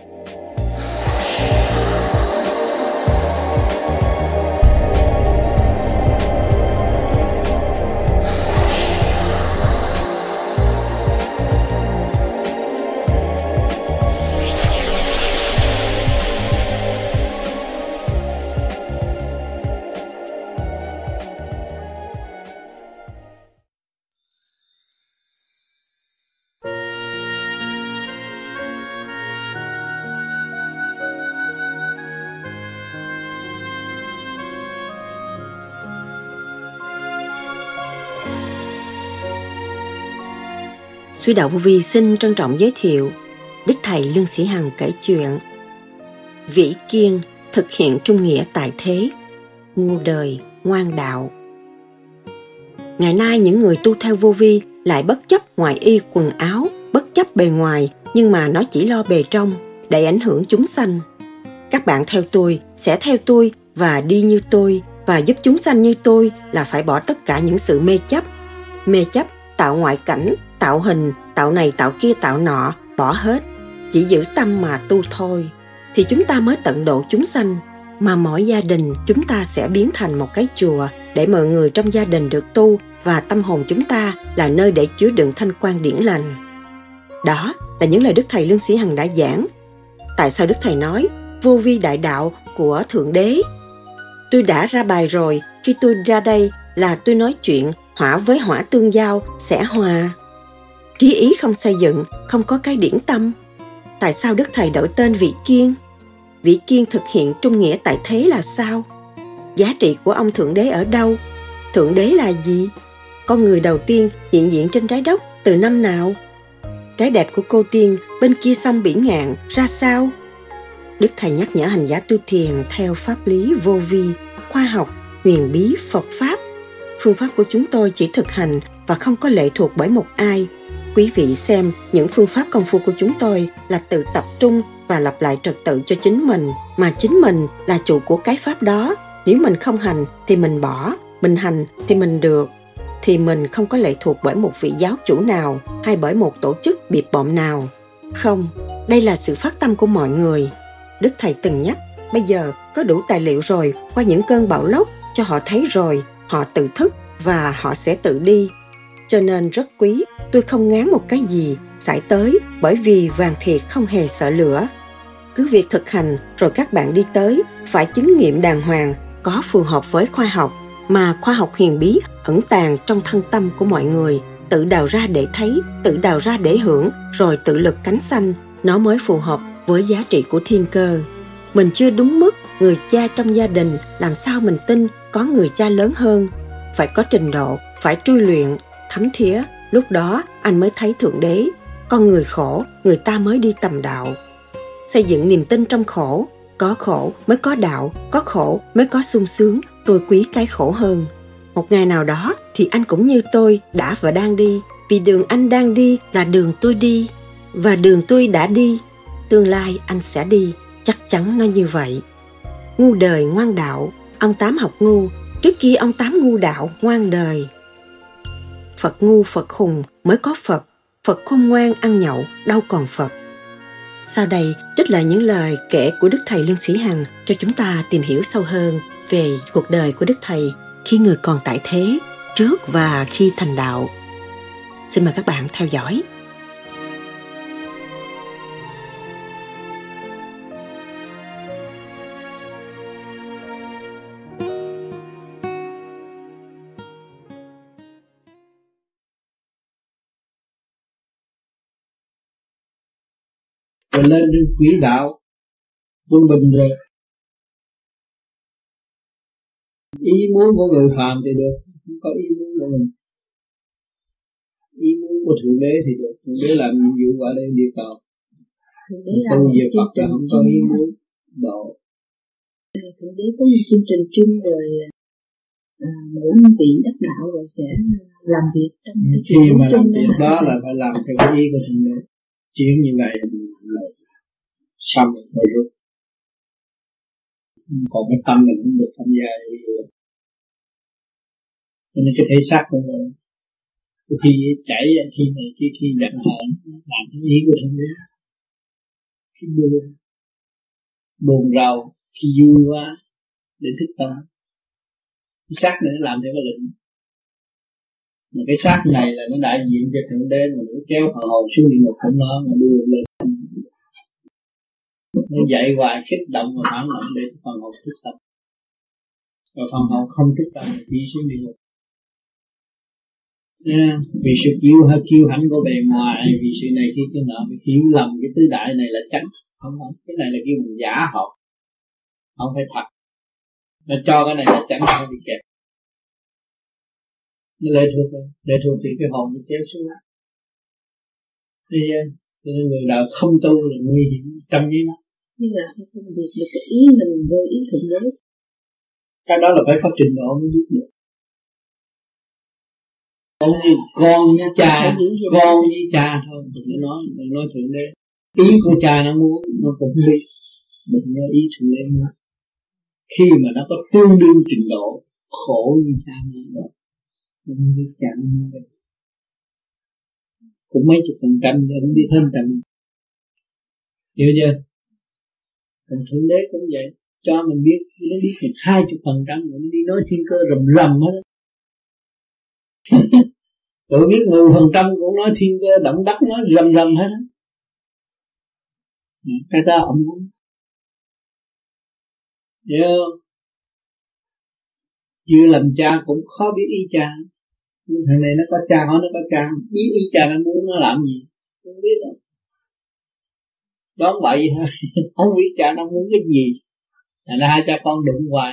Suy Đạo Vô Vi xin trân trọng giới thiệu Đức Thầy Lương Sĩ Hằng kể chuyện Vĩ Kiên thực hiện trung nghĩa tại thế, ngu đời ngoan đạo. Ngày nay những người tu theo Vô Vi lại bất chấp ngoại y quần áo, bất chấp bề ngoài, nhưng mà nó chỉ lo bề trong để ảnh hưởng chúng sanh. Các bạn theo tôi sẽ theo tôi và đi như tôi, và giúp chúng sanh như tôi là phải bỏ tất cả những sự mê chấp. Mê chấp tạo ngoại cảnh, tạo hình, tạo này tạo kia tạo nọ, bỏ hết. Chỉ giữ tâm mà tu thôi, thì chúng ta mới tận độ chúng sanh. Mà mỗi gia đình chúng ta sẽ biến thành một cái chùa để mọi người trong gia đình được tu, và tâm hồn chúng ta là nơi để chứa đựng thanh quan điển lành. Đó là những lời Đức Thầy Lương Sĩ Hằng đã giảng. Tại sao Đức Thầy nói vô vi đại đạo của Thượng Đế? Tôi đã ra bài rồi, khi tôi ra đây là tôi nói chuyện hỏa với hỏa tương giao sẽ hòa. Trí ý không xây dựng, không có cái điển tâm. Tại sao Đức Thầy đổi tên Vĩ Kiên? Vĩ Kiên thực hiện trung nghĩa tại thế là sao? Giá trị của ông Thượng Đế ở đâu? Thượng Đế là gì? Con người đầu tiên hiện diện trên trái đất từ năm nào? Cái đẹp của cô tiên bên kia sông Biển Ngạn ra sao? Đức Thầy nhắc nhở hành giả tu thiền theo pháp lý vô vi, khoa học, huyền bí Phật Pháp. Phương pháp của chúng tôi chỉ thực hành và không có lệ thuộc bởi một ai. Quý vị xem, những phương pháp công phu của chúng tôi là tự tập trung và lặp lại trật tự cho chính mình, mà chính mình là chủ của cái pháp đó. Nếu mình không hành thì mình bỏ, mình hành thì mình được, thì mình không có lệ thuộc bởi một vị giáo chủ nào hay bởi một tổ chức biệt bợm nào. Không, đây là sự phát tâm của mọi người. Đức Thầy từng nhắc, bây giờ có đủ tài liệu rồi, qua những cơn bão lốc cho họ thấy rồi, họ tự thức và họ sẽ tự đi. Cho nên rất quý, tôi không ngán một cái gì xảy tới, bởi vì vàng thiệt không hề sợ lửa. Cứ việc thực hành rồi các bạn đi tới, phải chứng nghiệm đàng hoàng, có phù hợp với khoa học, mà khoa học huyền bí ẩn tàng trong thân tâm của mọi người, tự đào ra để thấy, tự đào ra để hưởng, rồi tự lực cánh sanh, nó mới phù hợp với giá trị của thiên cơ. Mình chưa đúng mức, người cha trong gia đình, làm sao mình tin có người cha lớn hơn? Phải có trình độ, phải truy luyện, thấm thía, lúc đó anh mới thấy Thượng Đế. Con người khổ, người ta mới đi tầm đạo. Xây dựng niềm tin trong khổ, có khổ mới có đạo, có khổ mới có sung sướng, tôi quý cái khổ hơn. Một ngày nào đó thì anh cũng như tôi đã và đang đi, vì đường anh đang đi là đường tôi đi, và đường tôi đã đi, tương lai anh sẽ đi, chắc chắn nó như vậy. Ngu đời ngoan đạo, ông Tám học ngu, trước kia ông Tám ngu đạo ngoan đời. Phật ngu Phật khùng mới có Phật, Phật khôn ngoan ăn nhậu đâu còn Phật. Sau đây trích lại những lời kể của Đức Thầy Lương Sĩ Hằng cho chúng ta tìm hiểu sâu hơn về cuộc đời của Đức Thầy khi người còn tại thế, trước và khi thành đạo. Xin mời các bạn theo dõi. Rồi lên trên quỹ đạo quân bình rồi, ý muốn của người phàm thì được, không có ý muốn của mình. Ý muốn của Thượng Đế thì được. Thượng Đế làm nhiệm vụ qua đây địa cầu, tu về Phật là không có ý muốn độ. Thượng Đế có một chương trình chung rồi, mỗi vị đắc đạo rồi sẽ làm việc trong cái khi mà làm việc đó là phải làm theo cái ý của Thượng Đế. Chuyện như vậy là mình làm lại xong rồi rút. Còn cái tâm mình không được tham gia ví dụ. Cho nên cái thể xác của mình khi chảy khi này khi giận hờn làm cái ý của Thượng Đế. khi buồn rầu, khi vui quá để thức tâm. Cái xác này nó làm theo cái lệnh, mà cái xác này là nó đại diện cho Thượng Đế, mà nó kéo phần hồn xuống địa ngụcของnó mà đưa lên. Nó dạy hoài kích động và phản động để phần hồn thức tâm, và phần hồn không thức tâm thì chỉ xuống địa ngục. Vì sự kiêu hãnh của bề ngoài, vì sự này khi cái nọ, vì hiểu lầm cái tứ đại này là chánh, không, cái này là kêu mình giả học, không phải thật. Nó cho cái này là chánh, không bị kẹt. Nó lệ thuộc thì cái hồn nó kéo xuống. Thì cho nên người nào không tu là nguy hiểm trăm với nó. Nhưng là sao không biết được cái ý mình vô ý Thượng Đế? Cái đó là phải có trình độ mới biết được. Con với cha thôi, đừng nói Thượng Đế. Ý của cha nó muốn nó cũng biết, đừng nói ý Thượng Đế nữa. Khi mà nó có tương đương trình độ khổ như cha nó rồi, nó không biết cha nó muốn vậy. Cũng mấy chục %, không biết hơn trăm. Hiểu chưa? Còn Thượng Đế cũng vậy, cho mình biết, nó biết được 20%, rồi nó đi nói thiên cơ rầm hết. Tôi biết 10% cũng nói thiên cơ động đất, nói rầm hết. Cái đó ông muốn. Hiểu không? Chưa làm cha cũng khó biết ý cha. Nhưng thằng này nó có cha, hỏi nó có cha, ý cha nó muốn nó làm gì không biết đâu, đón bậy thôi. Không biết cha nó muốn cái gì, thành ra hai cha con đụng hoài.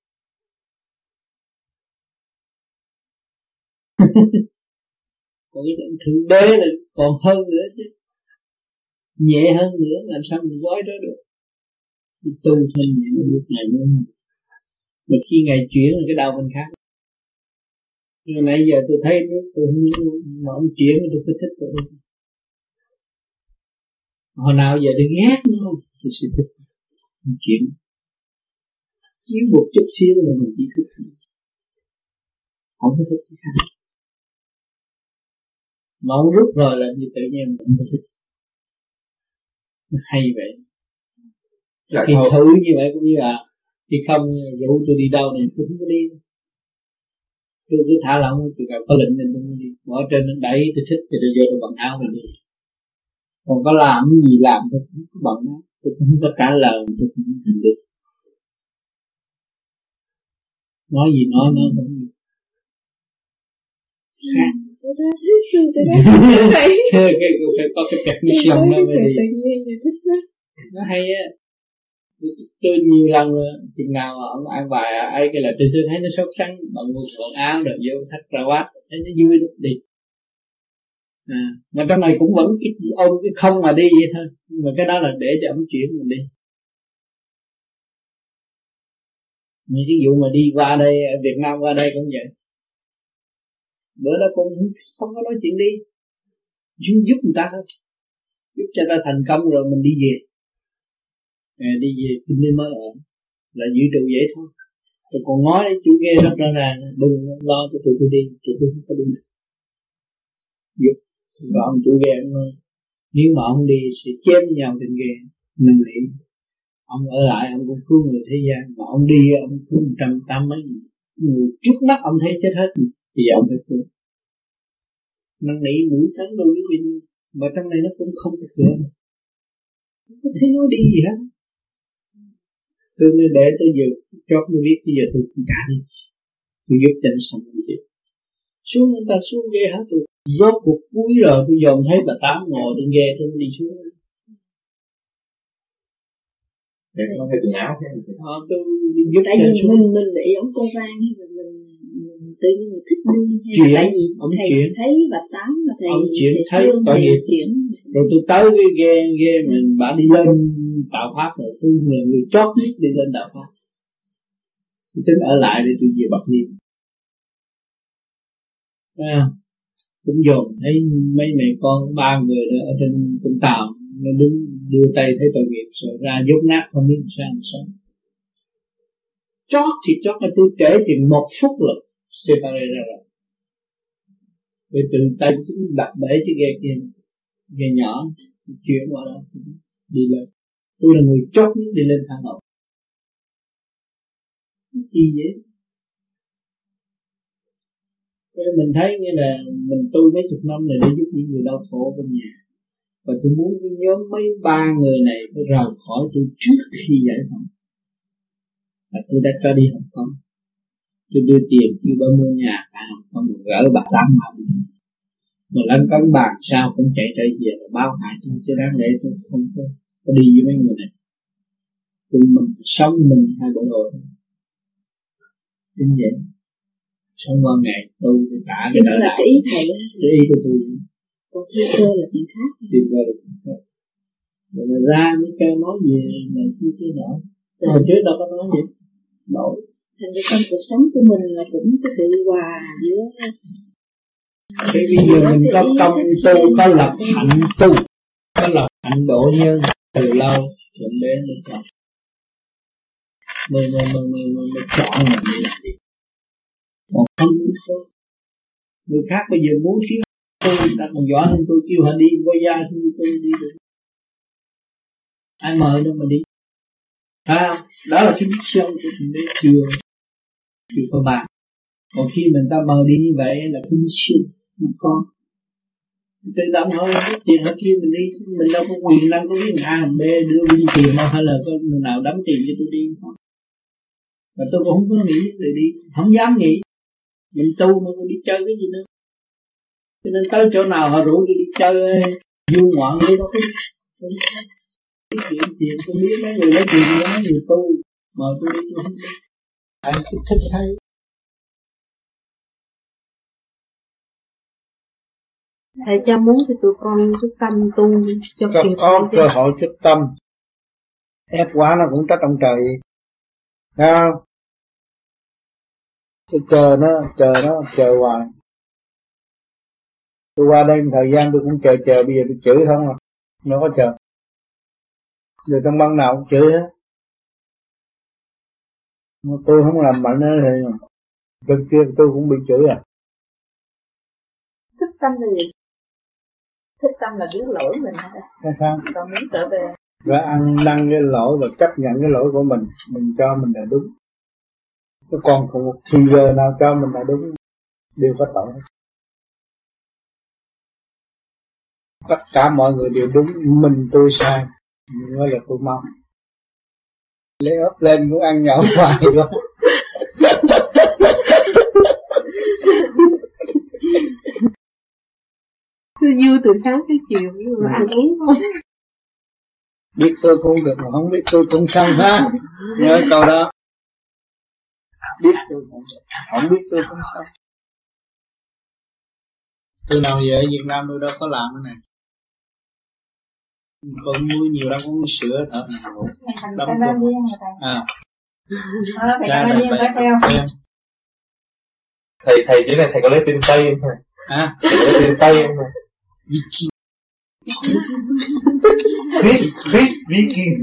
Còn cái Thượng Đế là còn hơn nữa chứ, nhẹ hơn nữa, làm sao mình gói đó được. Thì tu thân nhẹ nó biết ngày nữa, mà khi ngày chuyển là cái đau mình khác. Nhưng nãy giờ tôi thấy tôi mà ông chuyển tôi phải thích tôi. Hồi nào giờ tôi ghét nó không, tôi sẽ thích ông chuyển. Chiếu một chút xíu là mình chỉ thích thôi, không có thích cái khác. Mà ông rút rồi là như tự nhiên mình không có thích. Nó hay vậy. Khi thử như vậy cũng như là khi không rủ tôi đi đâu này tôi không có đi. Tôi cứ thả lỏng, tôi gặp có lệnh nên tôi mới đi. Ở trên nó đẩy tôi thích thì tôi vô tôi bận áo mình đi. Còn có làm gì làm tôi không có bận áo, tôi không có trả lời, tôi không có thành được. Nói gì nói nó không được. Khác. Phải có cái permission đó mới đi. Nó hay á. Tôi nhiều lần rồi, chừng nào ông ăn bài ấy cái là tôi thấy nó sốt sắng, bận áo rồi vô thắt cravat, thấy nó vui lắm đi. Mà trong này cũng vẫn ôm cái không mà đi vậy thôi, nhưng mà cái đó là để cho ông chuyển mình đi. Những cái vụ mà đi qua đây, Việt Nam qua đây cũng vậy. Bữa đó cũng không có nói chuyện đi, giúp người ta thôi, giúp cho ta thành công rồi mình đi về. Đi về kinh đi mới ở là giữ trụ vậy thôi. Tôi còn nói chú ghê rất rõ ràng, đừng lo cho tụi tôi đi, tụi tôi không có đi. Giúp và ông chủ ghê nói, nếu mà ông đi sẽ chém với nhau trên ghê, năn nỉ. Ông ở lại ông cũng cứu người thế gian, mà ông đi ông cứu 180 mấy người trước mắt ông thấy chết hết, thì giờ ông phải cứu. Năn nỉ mũi trắng đâu biết bao nhiêu, mà trong này nó cũng không có cửa, không có thấy nói đi gì hết. Tôi mới để tới giờ chót mới biết bây giờ tôi cũng trả đi, tôi giúp cho nó xong gì. Xuống người ta xuống ghê hết, tôi rốt cuộc cuối rồi tôi dòm thấy bà Tám ngồi trên ghê tôi mới đi xuống. Để nó thấy quần áo thế. Tôi đi giúp. Tại vì mình bị ống cô Vang hay là mình tự nhiên mình thích đi hay chuyện, là tại vì ông thầy chuyện. thấy bà Tám mà thầy ông chuyện thấy tội nghiệp chuyện. Rồi tôi tới cái ghê mình bà đi lên đạo pháp rồi, tôi là người chót nhất đi lên đạo pháp. Tôi tính ở lại để tôi về Bạc Liêu. Cũng dồn thấy mấy mẹ con 3 người đó ở trên tàu, nó đứng đưa tay thấy tội nghiệp rồi ra dốt nát không biết sao mà sống. Chót thì chót là tôi kể chừng 1 phút là separate ra rồi. Rồi từ tay cũng đặt bể chiếc ghe kia, ghe nhỏ chuyển qua đó đi lên. Tôi là người chót nhất đi lên thang lầu. Gì vậy? Vậy mình thấy như là mình tu mấy chục năm này để giúp những người đau khổ bên nhà. Và tôi muốn cái nhóm mấy ba người này phải rời khỏi tôi trước khi giải phóng. Và tôi đã cho đi Hồng Kông. Tôi đưa tiền kêu bà mua nhà tại Hồng Kông gỡ bà Tám mà. Mà lăn cấn bàn sao cũng chạy trở về và báo hại tôi chứ đáng lẽ tôi không có đi với mấy người này. Mình sống mình hai bộ đồ thôi. Chính vậy. Sống qua ngày tôi trả cái nợ lại. Cái ý thầy á. Cái ý của tôi. Còn thiên cơ là chuyện khác. Thiên cơ là chuyện khác. Rồi mà ra mới cho nói gì này kia nọ. Hồi trước đâu có nói gì. Nổi. Thành ra trong cuộc sống của mình là cũng có sự hòa giữa. Cái bây giờ mình có công tu, có lập hạnh tu, có lập hạnh độ nhân từ lâu thượng đế mới chọn. Mới chọn mình để làm gì. Còn không người khác bây giờ muốn khiến tôi ta còn giỏi hơn tôi, kêu họ đi có da thì tôi đi được. Ai mời đâu mà đi. Đó là cái mission của thượng đế chưa có bàn. Còn khi mình ta mời đi như vậy là cái mission của con. Tự động họ lấy tiền họ kêu mình đi, mình đâu có quyền năng có biết A B đưa đi tiền đâu, hay là có người nào đóng tiền cho tôi đi không? Và tôi cũng không có nghĩ để đi, không dám nghĩ. Mình tu mà còn đi chơi cái gì nữa. Cho nên tới chỗ nào họ rủ tôi đi chơi du ngoạn đi đâu biết. Cái chuyện tiền tôi biết mấy người lấy tiền của mấy người tu mời tôi đi tôi không đi. Anh thích thấy. Thầy cho muốn thì tụi con chút tâm tu cho có cơ hội chút tâm. Ép quá nó cũng trách ông trời. Thấy không? Tôi chờ hoài. Tôi qua đây một thời gian tôi cũng chờ, bây giờ tôi chửi không à. Nó có chờ. Giờ trong băng nào cũng chửi hết. Tôi không làm mạnh nữa thì bên kia tôi cũng bị chửi à. Thích tâm là gì? Thích tâm là biết lỗi mình hả? Sao? Còn muốn trở về. Và ăn năn cái lỗi và chấp nhận cái lỗi của mình cho mình là đúng. Chứ còn một thì giờ nào cho mình là đúng, đều có tội. Tất cả mọi người đều đúng, mình tôi sai, mới là tôi mong. Lấy ớt lên cũng ăn nhậu hoài luôn. Cứ vui từ sáng tới chiều nhưng mà ăn uống thôi. Biết tôi cũng được mà không biết tôi cũng xong ha. Nhớ câu đó. Biết tôi cũng được, không biết tôi cũng xong. Từ nào giờ ở Việt Nam tôi đâu có làm cái này. Con nuôi nhiều đâu, con nuôi sữa thở ngủ. Đâm thầy. Phải theo. Thầy chỉ này thầy có lấy tên Tây không thầy? Thầy có lấy tên Tây không thầy? Viking.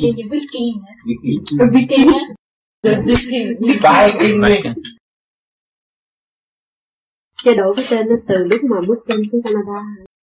Chế độ cái tên nó từ lúc mà bước chân xuống Canada.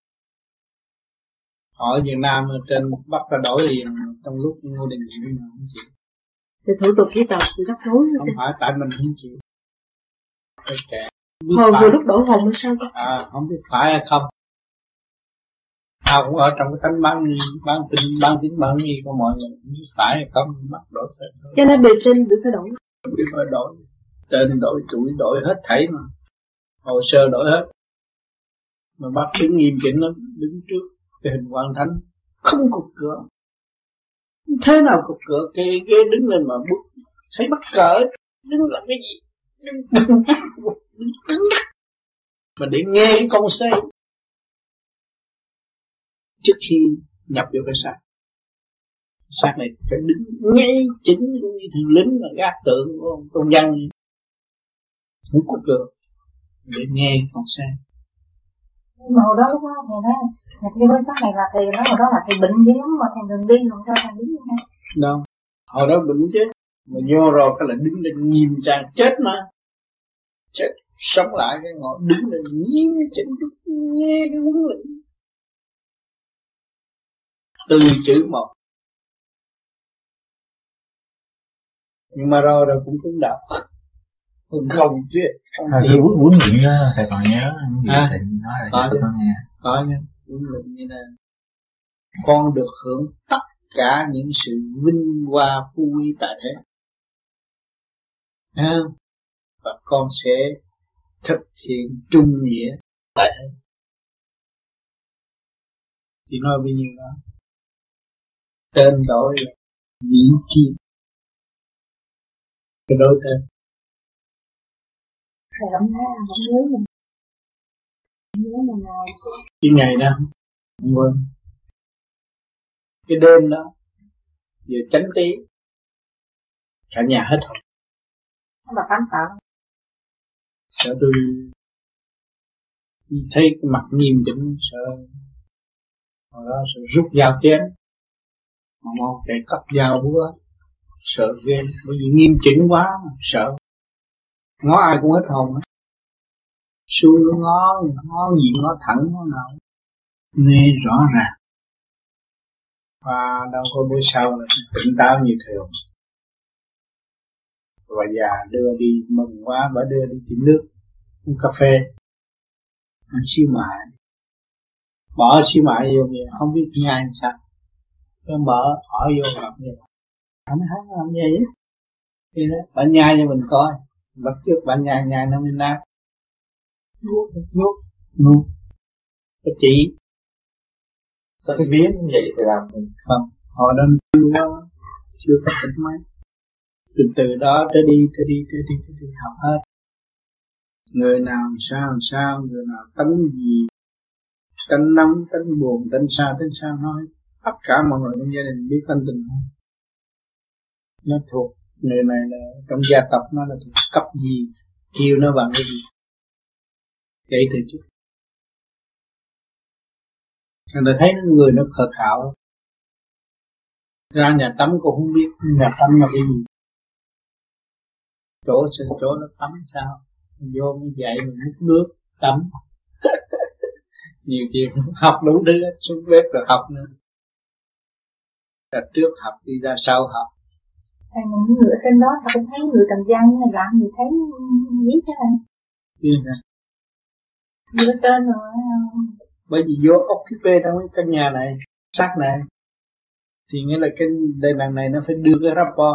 Ở Việt Nam trên Bắc ta đổi liền trong lúc Ngô Đình Diệm mà không chịu. Thì thủ tục giấy tờ thì rắc rối. Không phải tại mình không chịu. Cái kẻ. Hồi vừa lúc đổ hồn hay sao? Không biết phải hay không. Tao cũng ở trong cái tánh bán tín gì của mọi người, không biết phải hay không, bắt đổi tên. Cho nên bề trên được phải đổi. Không biết phải đổi. Tên đổi, chuỗi đổi hết thảy mà. Hồ sơ đổi hết. Mà bác đứng nghiêm chỉnh lắm, đứng trước cái hình quan thánh, không cục cửa. Thế nào cục cửa, cái đứng lên mà bước, thấy mắc cỡ, đứng làm cái gì? Đứng mà để nghe cái con xe trước khi nhập vô cái xác này phải đứng ngay chính như thằng lính mà gác tượng của ông tôn dân, không cục cửa để nghe con xe. Mà hồi đó lúc đó thầy nói nhập vô bên xác này là thầy nói hồi đó là thầy bệnh dữ lắm mà thầy đừng đi, không cho thầy đứng nha. Đâu, hồi đó bệnh chứ, mà vô rồi cái là đứng lên nhìn chàng chết mà, chết sống lại cái ngồi đứng lên nghiêm chỉnh nghe cái huấn lệnh từ chữ một Nhưng mà rồi cũng cũng đạo không chứ không cái huấn luyện đó thầy còn nhớ thầy nói là có cho tôi nghe. Có nha, huấn luyện như này con được hưởng tất cả những sự vinh hoa phú quý tại thế, và con sẽ thực hiện trung nghĩa tại thế. Chỉ nói bao nhiêu đó. Tên đổi là Vĩ Kiên, cái đối tên. Thầy không thấy không nhớ mình. Không nhớ mình nào. Cái ngày đó không quên. Cái đêm đó giờ chánh tí cả nhà hết hồn. Nó bà cám tạo. Sợ tôi thấy cái mặt nghiêm chỉnh, sợ hồi đó sợ rút dao chém mà mau chạy cắt dao búa, sợ ghê bởi vì nghiêm chỉnh quá mà sợ ngó ai cũng hết hồn á. Xuống nó ngó gì ngó thẳng ngó nào nghe rõ ràng, và đâu có bữa sau là tỉnh táo như thường. Và già đưa đi mừng quá, bà đưa đi tìm nước uống cà phê ăn xíu mại, bỏ xíu mại vô vậy không biết nhai làm sao, cái mở hỏi vô gặp như vậy anh hát làm gì vậy thì đó bạn nhai cho mình coi, bắt trước bạn nhai nó mới nát, nuốt có chỉ Sao cái vía như vậy thì làm không, họ đang chưa có tỉnh mấy, từ đó tới đi học hết, người nào sao, người nào tánh gì, tánh nóng, tánh buồn, tánh sao nói, tất cả mọi người trong gia đình biết tánh tình không, nó thuộc người này là trong gia tộc nó là thuộc cấp gì, kêu nó bằng cái gì, vậy từ trước. Người ta thấy người nó khờ khạo, ra nhà tắm cũng không biết nhà tắm là cái gì, chỗ nó tắm sao, mình vô mới dậy mình múc nước tắm. Nhiều chuyện học đủ thứ, xuống bếp rồi học nữa, là trước học đi ra sau học. Thầy mình người trên đó ta cũng thấy người Trần Văn này làm người thấy biết chứ anh. Biết hả? Người tên rồi. Bởi vì vô occupy trong cái căn nhà này, sát này, thì nghĩa là cái đây lần này nó phải đưa cái rapport,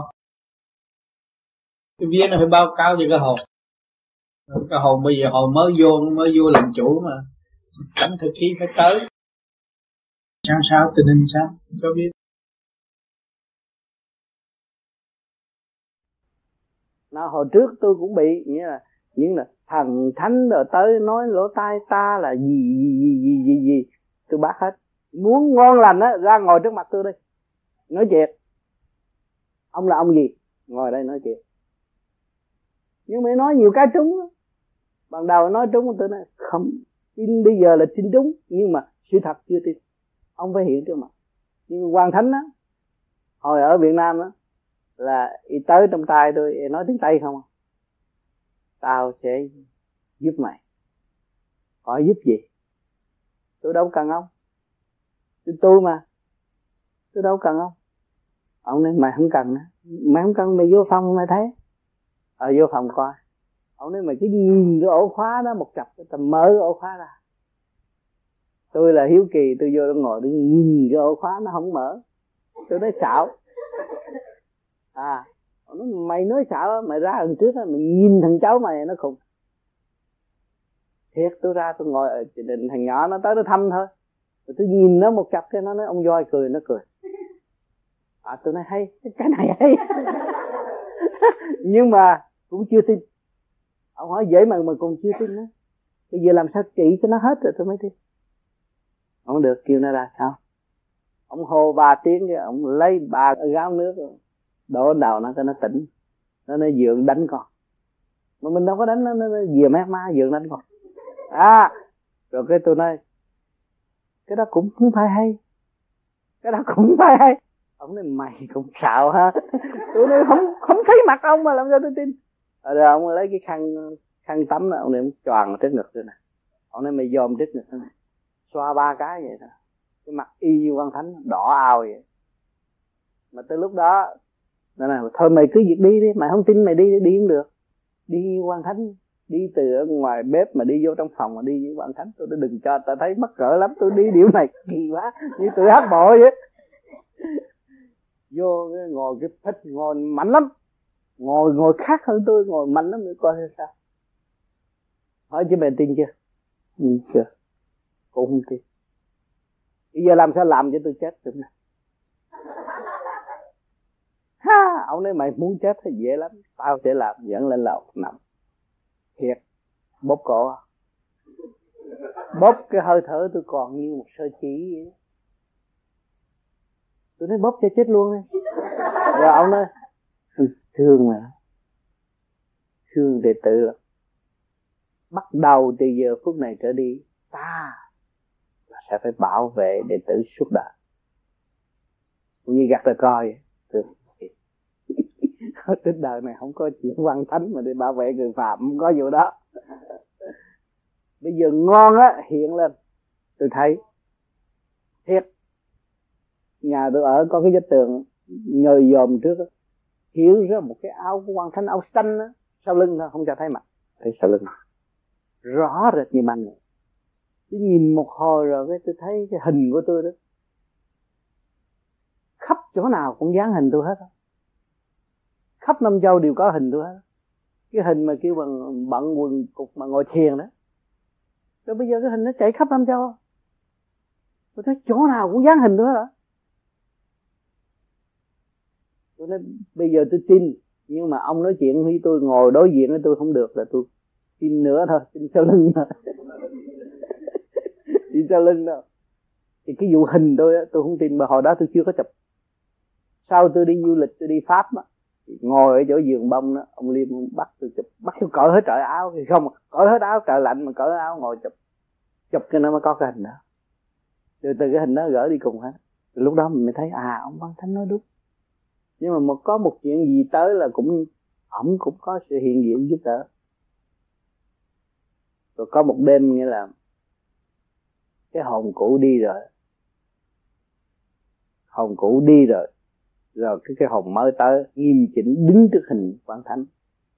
cái vía nó phải báo cáo cho cái hồn. Cái hồn bây giờ hồn mới vô làm chủ mà, tánh thực khí phải tới. Sao tình hình sao cho biết. Nó hồi trước tôi cũng bị nghĩa là những là thần thánh rồi tới nói lỗ tai ta là gì tôi bác hết. Muốn ngon lành á ra ngồi trước mặt tôi đi nói chuyện, ông là ông gì ngồi đây nói chuyện. Nhưng mà nói nhiều cái trúng á, ban đầu nói trúng tôi nói không tin, bây giờ là tin trúng nhưng mà sự thật chưa tin, ông phải hiện trước mặt. Nhưng Quan Thánh á hồi ở Việt Nam á là tới trong tay tôi nói tiếng Tây không, tao sẽ giúp mày. Hỏi giúp gì? Tôi đâu cần ông, tôi mà tôi đâu cần ông. Ông nói mày không cần, mày không cần mày vô phòng mày thấy. Vô phòng coi. Ông nói mày cứ nhìn cái ổ khóa đó một chập, tao mở cái ổ khóa ra. Tôi là hiếu kỳ, tôi vô đó ngồi tôi nhìn cái ổ khóa nó không mở. Tôi nói xạo. Ông nói mày nói xạo, mày ra lần trước mày nhìn thằng cháu mày nó khùng. Thiệt tôi ra tôi ngồi ở đình thằng nhỏ nó tới nó thăm thôi. Rồi tôi nhìn nó một chập cái nó nói ông voi cười, nó cười. Tôi nói hay, cái này hay. Nhưng mà cũng chưa tin. Ông hỏi dễ mà còn chưa tin nữa. Bây giờ làm sao trị cho nó hết rồi tôi mới tin. Ông được kêu nó ra sao? Ông hô 3 tiếng cái ông lấy 3 gáo nước đổ đầu nó cho nó tỉnh. Nó nói dượng đánh con. Mà mình đâu có đánh nó dìa mát má dượng đánh con. Rồi cái tôi nói cái đó cũng không phải hay. Cái đó cũng phải hay. Ông nói mày cũng xạo ha. Tôi nói không thấy mặt ông mà làm sao tôi tin. Rồi ông lấy cái khăn tắm đó, ông này ông choàng trước ngực tôi nè. Ông nói mày dòm trước ngực thế này. Xoa 3 cái vậy thôi. Cái mặt y như Quan Thánh đỏ ao vậy. Mà tới lúc đó Nên là thôi mày cứ việc đi đi, mày không tin mày đi không được. Đi Quan Thánh, đi từ ở ngoài bếp mà đi vô trong phòng mà đi với Quan Thánh. Tôi đã đừng cho ta thấy mắc cỡ lắm, tôi đi điệu này kỳ quá, như tôi hát bội vậy. Vô ngồi cái thích ngồi mạnh lắm, ngồi khác hơn tôi, ngồi mạnh lắm, nữa coi sao. Hỏi chứ mày tin chưa? Chưa, cũng không tin. Bây giờ làm sao làm cho tôi chết được này? Ha, ông nói mày muốn chết thì dễ lắm, tao sẽ làm, dẫn lên lầu nằm. Thiệt, bóp cổ, bóp cái hơi thở tôi còn như một sơ chỉ vậy. Tôi nói bóp cho chết luôn đi. Rồi ông nói thương mà, thương đệ tử lắm. Bắt đầu từ giờ phút này trở đi, ta sẽ phải bảo vệ đệ tử suốt đời. Cũng như gặt ra coi vậy. Trên đời này không có chuyện Quan Thánh mà để bảo vệ người phạm, không có vụ đó. Bây giờ ngon á, hiện lên tôi thấy thiệt. Nhà tôi ở có cái vách tường nhồi dòm trước đó, hiểu ra một cái áo của Quan Thánh, áo xanh á, sau lưng thôi, không cho thấy mặt, thấy sau lưng rõ rệt như ban ngày. Tôi nhìn một hồi rồi cái tôi thấy cái hình của tôi đó, khắp chỗ nào cũng dán hình tôi hết đó. Khắp Nam Châu đều có hình tôi hết. Cái hình mà kêu bằng bận quần cục mà ngồi thiền đó. Rồi bây giờ cái hình nó chạy khắp Nam Châu. Tôi thấy chỗ nào cũng dán hình tôi hết đó. Tôi nói bây giờ tôi tin, nhưng mà ông nói chuyện với tôi, ngồi đối diện với tôi không được, là tôi tin nữa thôi, tin sau lưng thôi. Tin sau lưng đâu. Thì cái vụ hình tôi không tin, mà hồi đó tôi chưa có chụp. Sau tôi đi du lịch, tôi đi Pháp á, ngồi ở chỗ giường bông đó, ông Liêm bắt tôi chụp, bắt tôi cởi hết trời áo, thì không cởi hết áo, trời lạnh mà cởi áo ngồi chụp cho nó mới có cái hình đó. Từ cái hình đó gửi đi cùng hết. Lúc đó mình mới thấy ông Văn Thánh nói đúng. Nhưng mà có một chuyện gì tới là ổng cũng có sự hiện diện giúp đỡ. Rồi có một đêm nghĩa là cái hồn cũ đi rồi, rồi cái hồn mới tới nghiêm chỉnh đứng trước hình Quan Thánh,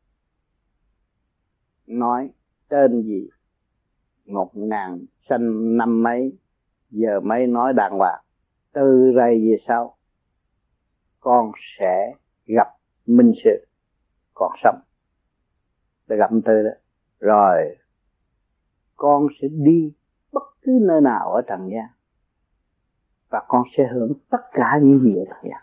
nói tên gì, 1000 sanh năm mấy giờ mấy, nói đàng hoàng, từ đây về sau con sẽ gặp minh sự còn sống, để gặp anh Tư đó, rồi con sẽ đi bất cứ nơi nào ở trần gian và con sẽ hưởng tất cả những gì ở trần gian.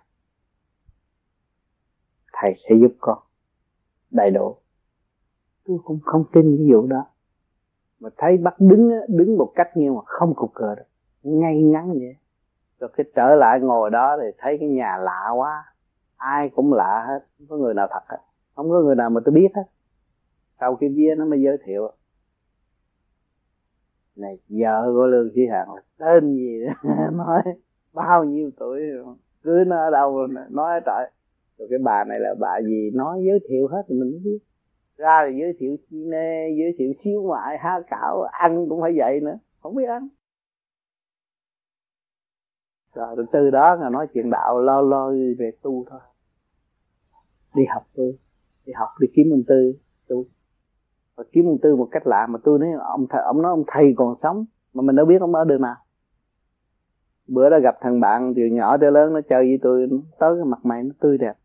Thầy sẽ giúp con đầy đủ. Tôi cũng không tin cái vụ đó, mà thấy bắt đứng một cách nhưng mà không cục cờ được, ngay ngắn vậy. Rồi cái trở lại ngồi đó thì thấy cái nhà lạ quá, ai cũng lạ hết, không có người nào thật hết, không có người nào mà tôi biết hết. Sau khi bia nó mới giới thiệu, này vợ của Lương Chí Hằng là tên gì đó. Nói bao nhiêu tuổi rồi, cưới nó ở đâu rồi, nói ở trời. Rồi cái bà này là bà gì, nói giới thiệu hết thì mình mới biết. Ra rồi giới thiệu cine, giới thiệu xíu mại, há cảo, ăn cũng phải vậy nữa, không biết ăn. Rồi từ đó là nói chuyện đạo, lo về tu thôi. Đi học đi kiếm ông Tư tu. Và kiếm ông Tư một cách lạ mà tôi nói ông nói ông thầy còn sống mà mình đâu biết ông ở đường nào. Bữa đó gặp thằng bạn từ nhỏ tới lớn nó chơi với tôi, tới cái mặt mày nó tươi đẹp.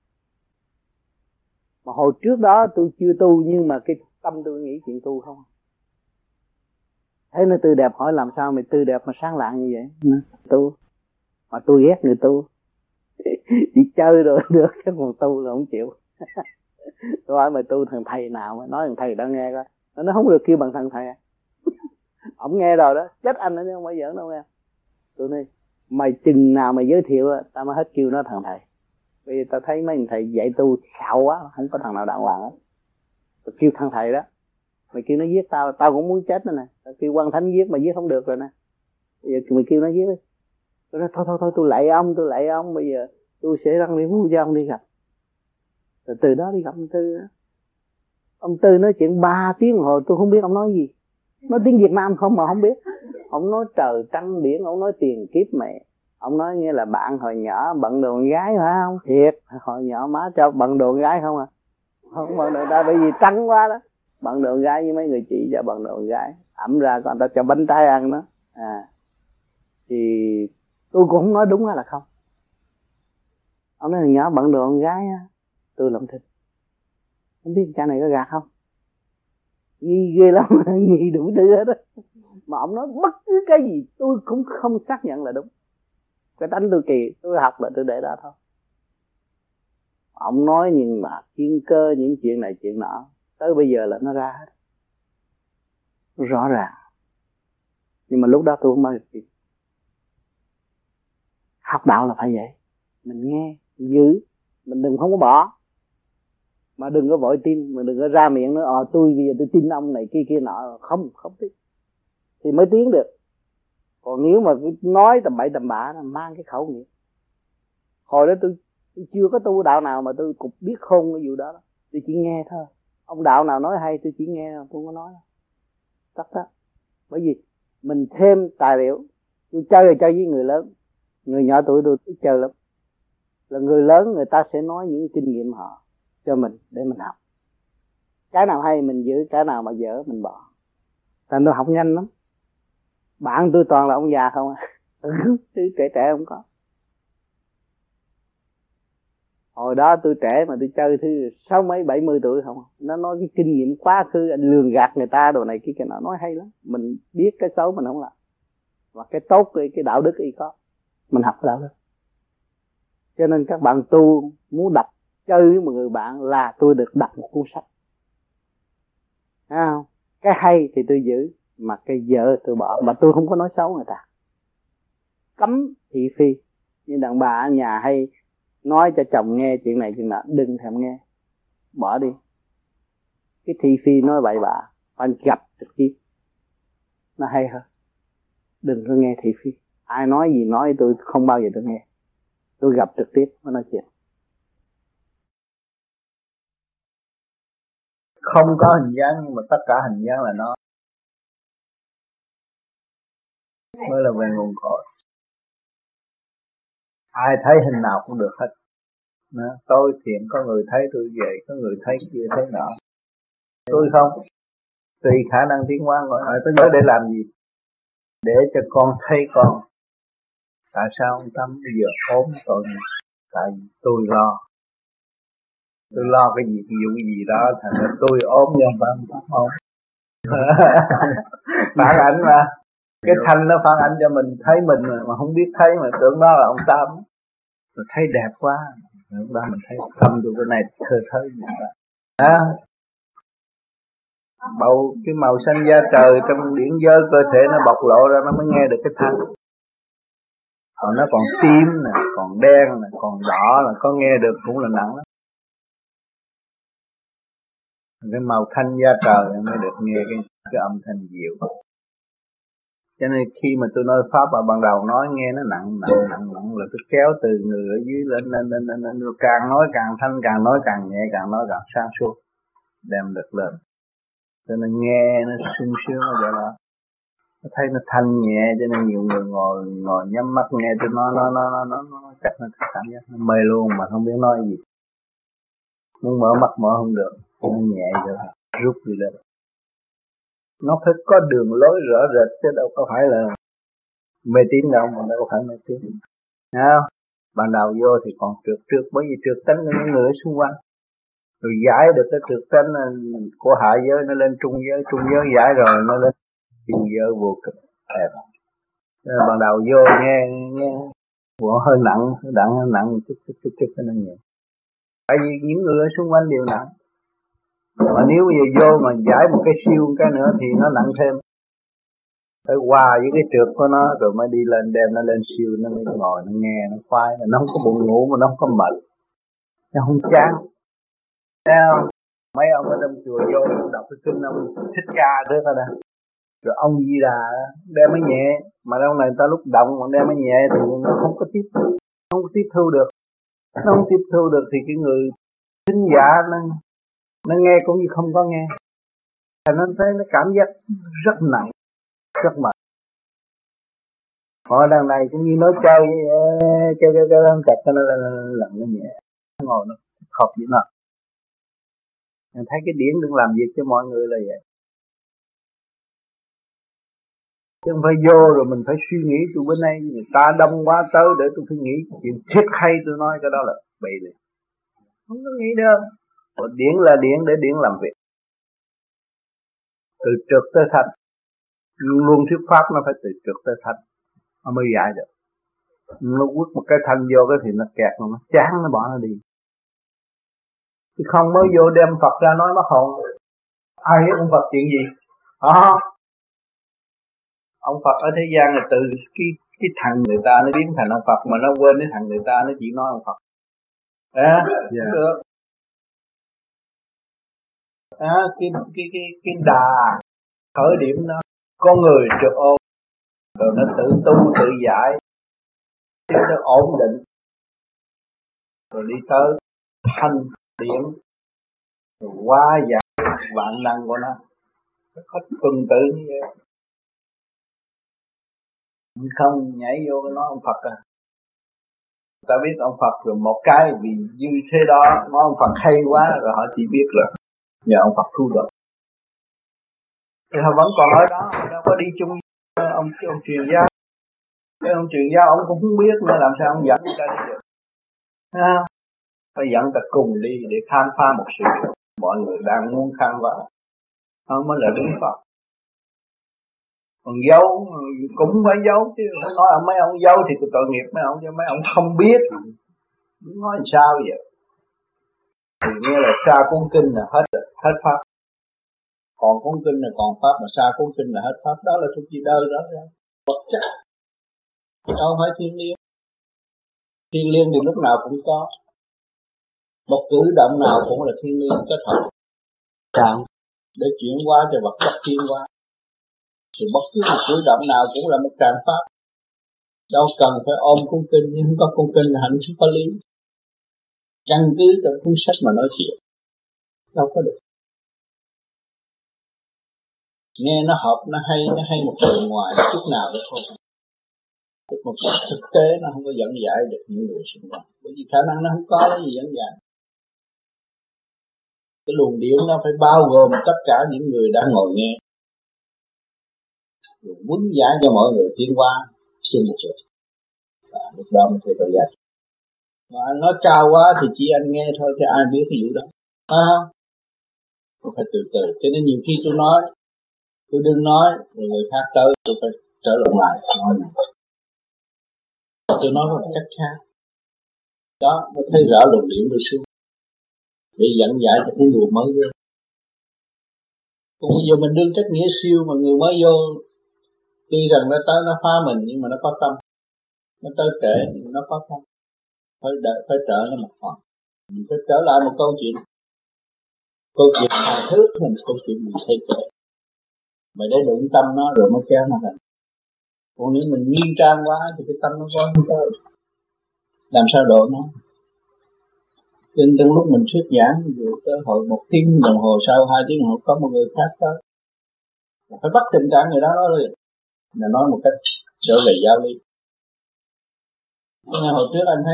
Mà hồi trước đó tôi chưa tu, nhưng mà cái tâm tôi nghĩ chuyện tu không. Thấy nó tươi đẹp, hỏi làm sao mày tươi đẹp mà sáng lạng như vậy? Tu. Mà tôi ghét người tu. Chỉ chơi rồi được, chứ còn tu là không chịu. Tôi hỏi mày tu thằng thầy nào, mà nói thằng thầy đã nghe coi. Nó không được kêu bằng thằng thầy. Ông nghe rồi đó, chết anh nữa chứ không phải giỡn đâu nghe. Tôi nói mày chừng nào mày giới thiệu tao mới hết kêu nó thằng thầy. Bây giờ tao thấy mấy thằng thầy dạy tu xạo quá, không có thằng nào đàng hoàng hết. Tôi kêu thằng thầy đó, mày kêu nó giết tao, tao cũng muốn chết nữa nè. Tao kêu Quan Thánh giết mà giết không được rồi nè. Bây giờ mày kêu nó giết đi. Tôi nói thôi tôi lạy ông, bây giờ tôi sẽ đăng đi mua cho ông đi gặp. Rồi từ đó đi gặp ông Tư đó. Ông Tư nói chuyện 3 tiếng đồng hồ tôi không biết ông nói gì. Nói tiếng Việt Nam không mà không biết. Ông nói trời trăng biển, ông nói tiền kiếp mẹ. Ông nói nghĩa là bạn hồi nhỏ bận đồ con gái phải không? Thiệt, hồi nhỏ má cho bận đồ con gái không à? Không bận đồ ta, bởi vì trắng quá đó. Bận đồ con gái với mấy người chị cho bận đồ con gái. Ẩm ra còn ta cho bánh trái ăn đó. Thì tôi cũng không nói đúng hay là không. Ông nói hồi nhỏ bận đồ con gái á, tôi làm thịt. Không biết cha này có gạt không? Nghi ghê lắm, nghi đủ thứ hết á. Mà ông nói bất cứ cái gì tôi cũng không xác nhận là đúng. Cái tánh tôi kỳ, tôi học là tôi để đó thôi. Ông nói nhưng mà thiên cơ những chuyện này chuyện nọ, tới bây giờ là nó ra hết, rõ ràng. Nhưng mà lúc đó tôi không bao giờ tin. Học đạo là phải vậy. Mình nghe, mình giữ, mình đừng không có bỏ. Mà đừng có vội tin, mà đừng có ra miệng nói tôi bây giờ tôi tin ông này kia nọ. Không tin. Thì mới tiến được. Còn nếu mà nói tầm bậy tầm bạ là mang cái khẩu nghiệp. Hồi đó tôi chưa có tu đạo nào mà tôi cũng biết khôn cái vụ đó. Tôi chỉ nghe thôi. Ông đạo nào nói hay tôi chỉ nghe, tôi không có nói. Tất đó. Bởi vì mình thêm tài liệu. Tôi chơi là chơi với người lớn. Người nhỏ tuổi tôi ít chơi lắm. Là người lớn người ta sẽ nói những kinh nghiệm họ cho mình để mình học. Cái nào hay mình giữ, cái nào mà dở mình bỏ. Thành tôi học nhanh lắm. Bạn tôi toàn là ông già không à. Trẻ không có. Hồi đó tôi trẻ mà tôi chơi thứ 60 mấy 70 tuổi không. Nó nói cái kinh nghiệm quá khứ, anh lường gạt người ta đồ này kia nó nói hay lắm. Mình biết cái xấu mình không làm. Và cái tốt cái đạo đức y có. Mình học đạo đức. Cho nên các bạn tu muốn đọc chơi với một người bạn là tôi được đọc một cuốn sách. Thấy không? Cái hay thì tôi giữ, mà cái dở tôi bỏ. Mà tôi không có nói xấu người ta. Cấm thị phi. Như đàn bà ở nhà hay nói cho chồng nghe chuyện này chuyện nọ, đừng thèm nghe. Bỏ đi. Cái thị phi nói bậy bạ, phải gặp trực tiếp. Nó hay hơn. Đừng có nghe thị phi. Ai nói gì nói tôi không bao giờ tôi nghe. Tôi gặp trực tiếp mới nói chuyện. Không có hình dáng nhưng mà tất cả hình dáng là nó mới là về nguồn cội. Ai thấy hình nào cũng được hết. Tôi thiện có người thấy tôi vậy, có người thấy kia thấy nọ. Tôi không. Tùy khả năng tiến hóa gọi hỏi tôi nói để làm gì? Để cho con thấy con. Tại sao ông Tâm bây giờ ốm tội? Tại vì tôi lo. Tôi lo cái gì, ví dụ cái gì đó, thành ra tôi ốm nhưng mà không. Phản ảnh mà. Cái thanh nó phản ảnh cho mình thấy mình mà không biết thấy mà tưởng đó là ông Tâm. Rồi thấy đẹp quá. Lúc đó mình thấy tâm của cái này thơ thớ gì đó. Bầu cái màu xanh da trời trong điển giới cơ thể nó bộc lộ ra nó mới nghe được cái thanh. Còn nó còn tím nè, còn đen nè, còn đỏ là có nghe được cũng là nặng lắm. Cái màu thanh da trời mới được nghe cái âm thanh dịu. Cho nên khi mà tôi nói pháp mà ban đầu nói nghe nó nặng là tôi kéo từ người ở dưới lên càng nói càng thanh, càng nói càng nhẹ, càng nói càng sáng suốt, đem được lên. Cho nên nghe nó sung sướng ở chỗ đó. Nó thấy nó thanh nhẹ, cho nên nhiều người ngồi nhắm mắt nghe tôi nói nó chắc nó cảm giác nó mê luôn mà không biết nói gì. Muốn mở mắt mở không được, nó nhẹ rồi rút đi lên. Nó phải có đường lối rõ rệt chứ đâu có phải là mê tín đâu, mà đâu phải mê tín. Ban đầu vô thì còn trượt bởi vì trượt tánh của những người xung quanh. Rồi giải được cái trượt tánh của hạ giới nó lên trung giới giải rồi nó lên trung giới vô cực đẹp. Ban đầu vô nghe hơi nặng chút cái nó nhẹ. Tại vì những người ở xung quanh đều nặng. Mà nếu bây giờ vô mà giải một cái siêu cái nữa thì nó nặng thêm. Phải qua với cái trượt của nó rồi mới đi lên, đem nó lên siêu, nó mới ngồi nó nghe nó khoái, nó không có buồn ngủ mà nó không có mệt, nó không chán. Theo mấy ông ở trong chùa vô đọc cái kinh ông Thích Ca trước đó, rồi ông Di Đà đem nó nhẹ, mà trong này ta lúc động mà đem nó nhẹ thì nó không có tiếp thu được, nó không tiếp thu được thì cái người thính giả nó nghe cũng như không có nghe, thành nó thấy nó cảm giác rất nặng, rất mệt. Họ đằng này cũng như nói chơi lăn chặt cho nó lần nó nhẹ, ngồi nó khóc vậy nào. Mình thấy cái điển đừng làm việc cho mọi người là vậy. Chứ không phải vô rồi mình phải suy nghĩ từ bên đây người ta đông quá tới để tôi phải nghĩ chuyện thiết hay tôi nói cái đó là bậy liền. Không có nghĩ được. Điển là điển để điển làm việc. Từ trượt tới thanh. Luôn luôn thuyết pháp nó phải từ trượt tới thanh. Nó mới giải được. Nó quất một cái thanh vô cái thì nó kẹt nó chán nó bỏ nó đi. Chứ không mới vô đem Phật ra nói mất hồn. Ai biết ông Phật chuyện gì? Ông Phật ở thế gian là từ cái thằng người ta nó biến thành ông Phật mà nó quên cái thằng người ta nó chỉ nói ông Phật. Được. Cái đà khởi điểm nó có người trượt ôm rồi nó tự tu tự giải nó ổn định rồi đi tới thanh điển rồi hóa giải vạn năng của nó hết tuần tự như vậy. Không nhảy vô cái nói ông Phật à. Ta biết ông Phật rồi một cái vì như thế đó nói ông Phật hay quá rồi họ chỉ biết là nhờ ông Phật thu được. Thì họ vẫn còn ở đó, đâu có đi chung với ông truyền giáo. Cái ông truyền giáo ông cũng không biết nữa làm sao ông dẫn ta đi được. Phải dẫn ta cùng đi để khám phá một sự việc mọi người đang muốn khám phá. Nó mới là đúng Phật. Còn giấu cũng phải giấu chứ không nói mấy ông giấu thì tội nghiệp mấy ông chứ mấy ông không biết nói sao vậy. Thì nghe là xa cuốn kinh là hết pháp, còn cuốn kinh là còn pháp, mà xa cuốn kinh là hết pháp. Đó là thuộc gì đời đó ra vật chất chứ đâu phải thiên liêng. Thiên liêng thì lúc nào cũng có, một cử động nào cũng là thiên liêng kết hợp trạng để chuyển hóa cho vật chất thiên hóa. Thì bất cứ một cử động nào cũng là một tràng pháp, đâu cần phải ôm cuốn kinh, nhưng không có cuốn kinh là hạnh không có lý. Căn cứ trong cuốn sách mà nói chuyện đâu có được. Nghe nó hợp, nó hay một từ ngoài chút nào đó thôi. Một thực tế nó không có dẫn giải được những người xung quanh, bởi vì khả năng nó không có cái gì dẫn giải. Cái luồng điển nó phải bao gồm tất cả những người đã ngồi nghe, rồi huấn giải cho mọi người tiến qua trên một chuyện. Lúc đó mới thấy có giá trị. Mà anh nói cao quá thì chỉ anh nghe thôi, chứ ai biết cái vụ đó. Tôi phải từ từ. Cho nên nhiều khi tôi đừng nói, rồi người khác tới tôi phải trở lại nói này. Tôi nói một cách khác. Đó, mới thấy rõ luồng điển tôi xuống để dẫn giải cho cái người mới vô. Còn bây giờ mình đương trách nghĩa siêu mà người mới vô, tuy rằng nó tới nó phá mình nhưng mà nó có tâm. Nó tới trễ nhưng nó có tâm. Phải trở nó một phần. Mình phải trở lại một câu chuyện hài hước hay một câu chuyện mình thấy kể. Mà để đụng tâm nó rồi mới kéo nó lên. Còn nếu mình nghiêm trang quá thì cái tâm nó có không tới. Làm sao độ nó? Nên trong lúc mình thuyết giảng rồi tới hồi 1 tiếng đồng hồ sau 2 tiếng đồng hồ có một người khác tới, phải bắt tình trạng người đó nói liền, là nói một cách trở về giáo lý. Nên hồi trước anh thấy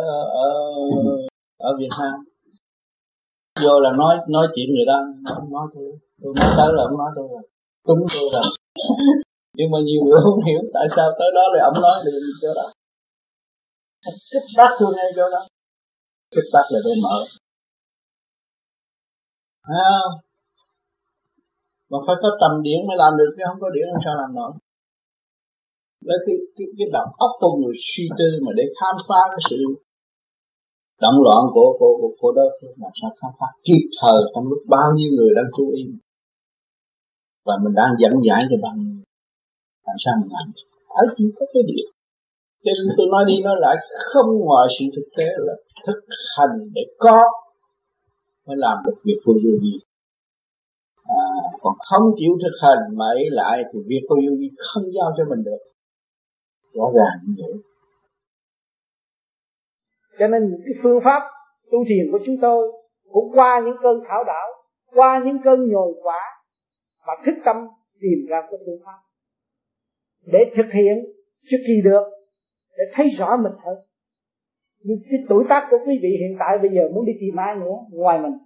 ở Việt Nam vô là nói chuyện người đó, nói tôi nói tới là ông nói tôi rồi, đúng tôi rồi. Nhưng mà nhiều người không hiểu tại sao tới đó là ông nói liền chỗ đó. Kích bắt tôi ngay chỗ đó. Kích bắt là để mở. Mà phải có tầm điển mới làm được, chứ không có điển làm sao làm nổi. Lấy cái đầu óc con người suy tư mà để khám phá cái sự động loạn của đó, làm sao khám phá kịp thời trong lúc bao nhiêu người đang chú ý và mình đang dẫn giải cho bằng làm sao mình làm được. Ở chỉ có cái điều. Cho nên tôi nói đi nói lại, không ngoài sự thực tế là thực hành để có mới làm được việc vô vi. Còn không chịu thực hành mà ấy lại thì việc vô vi không giao cho mình được. Rõ ràng như vậy. Cho nên cái phương pháp tu thiền của chúng tôi cũng qua những cơn thảo đảo, qua những cơn nhồi quả mà thức tâm tìm ra cái phương pháp để thực hiện trước khi được, để thấy rõ mình hơn. Nhưng cái tuổi tác của quý vị hiện tại bây giờ muốn đi tìm ai nữa ngoài mình,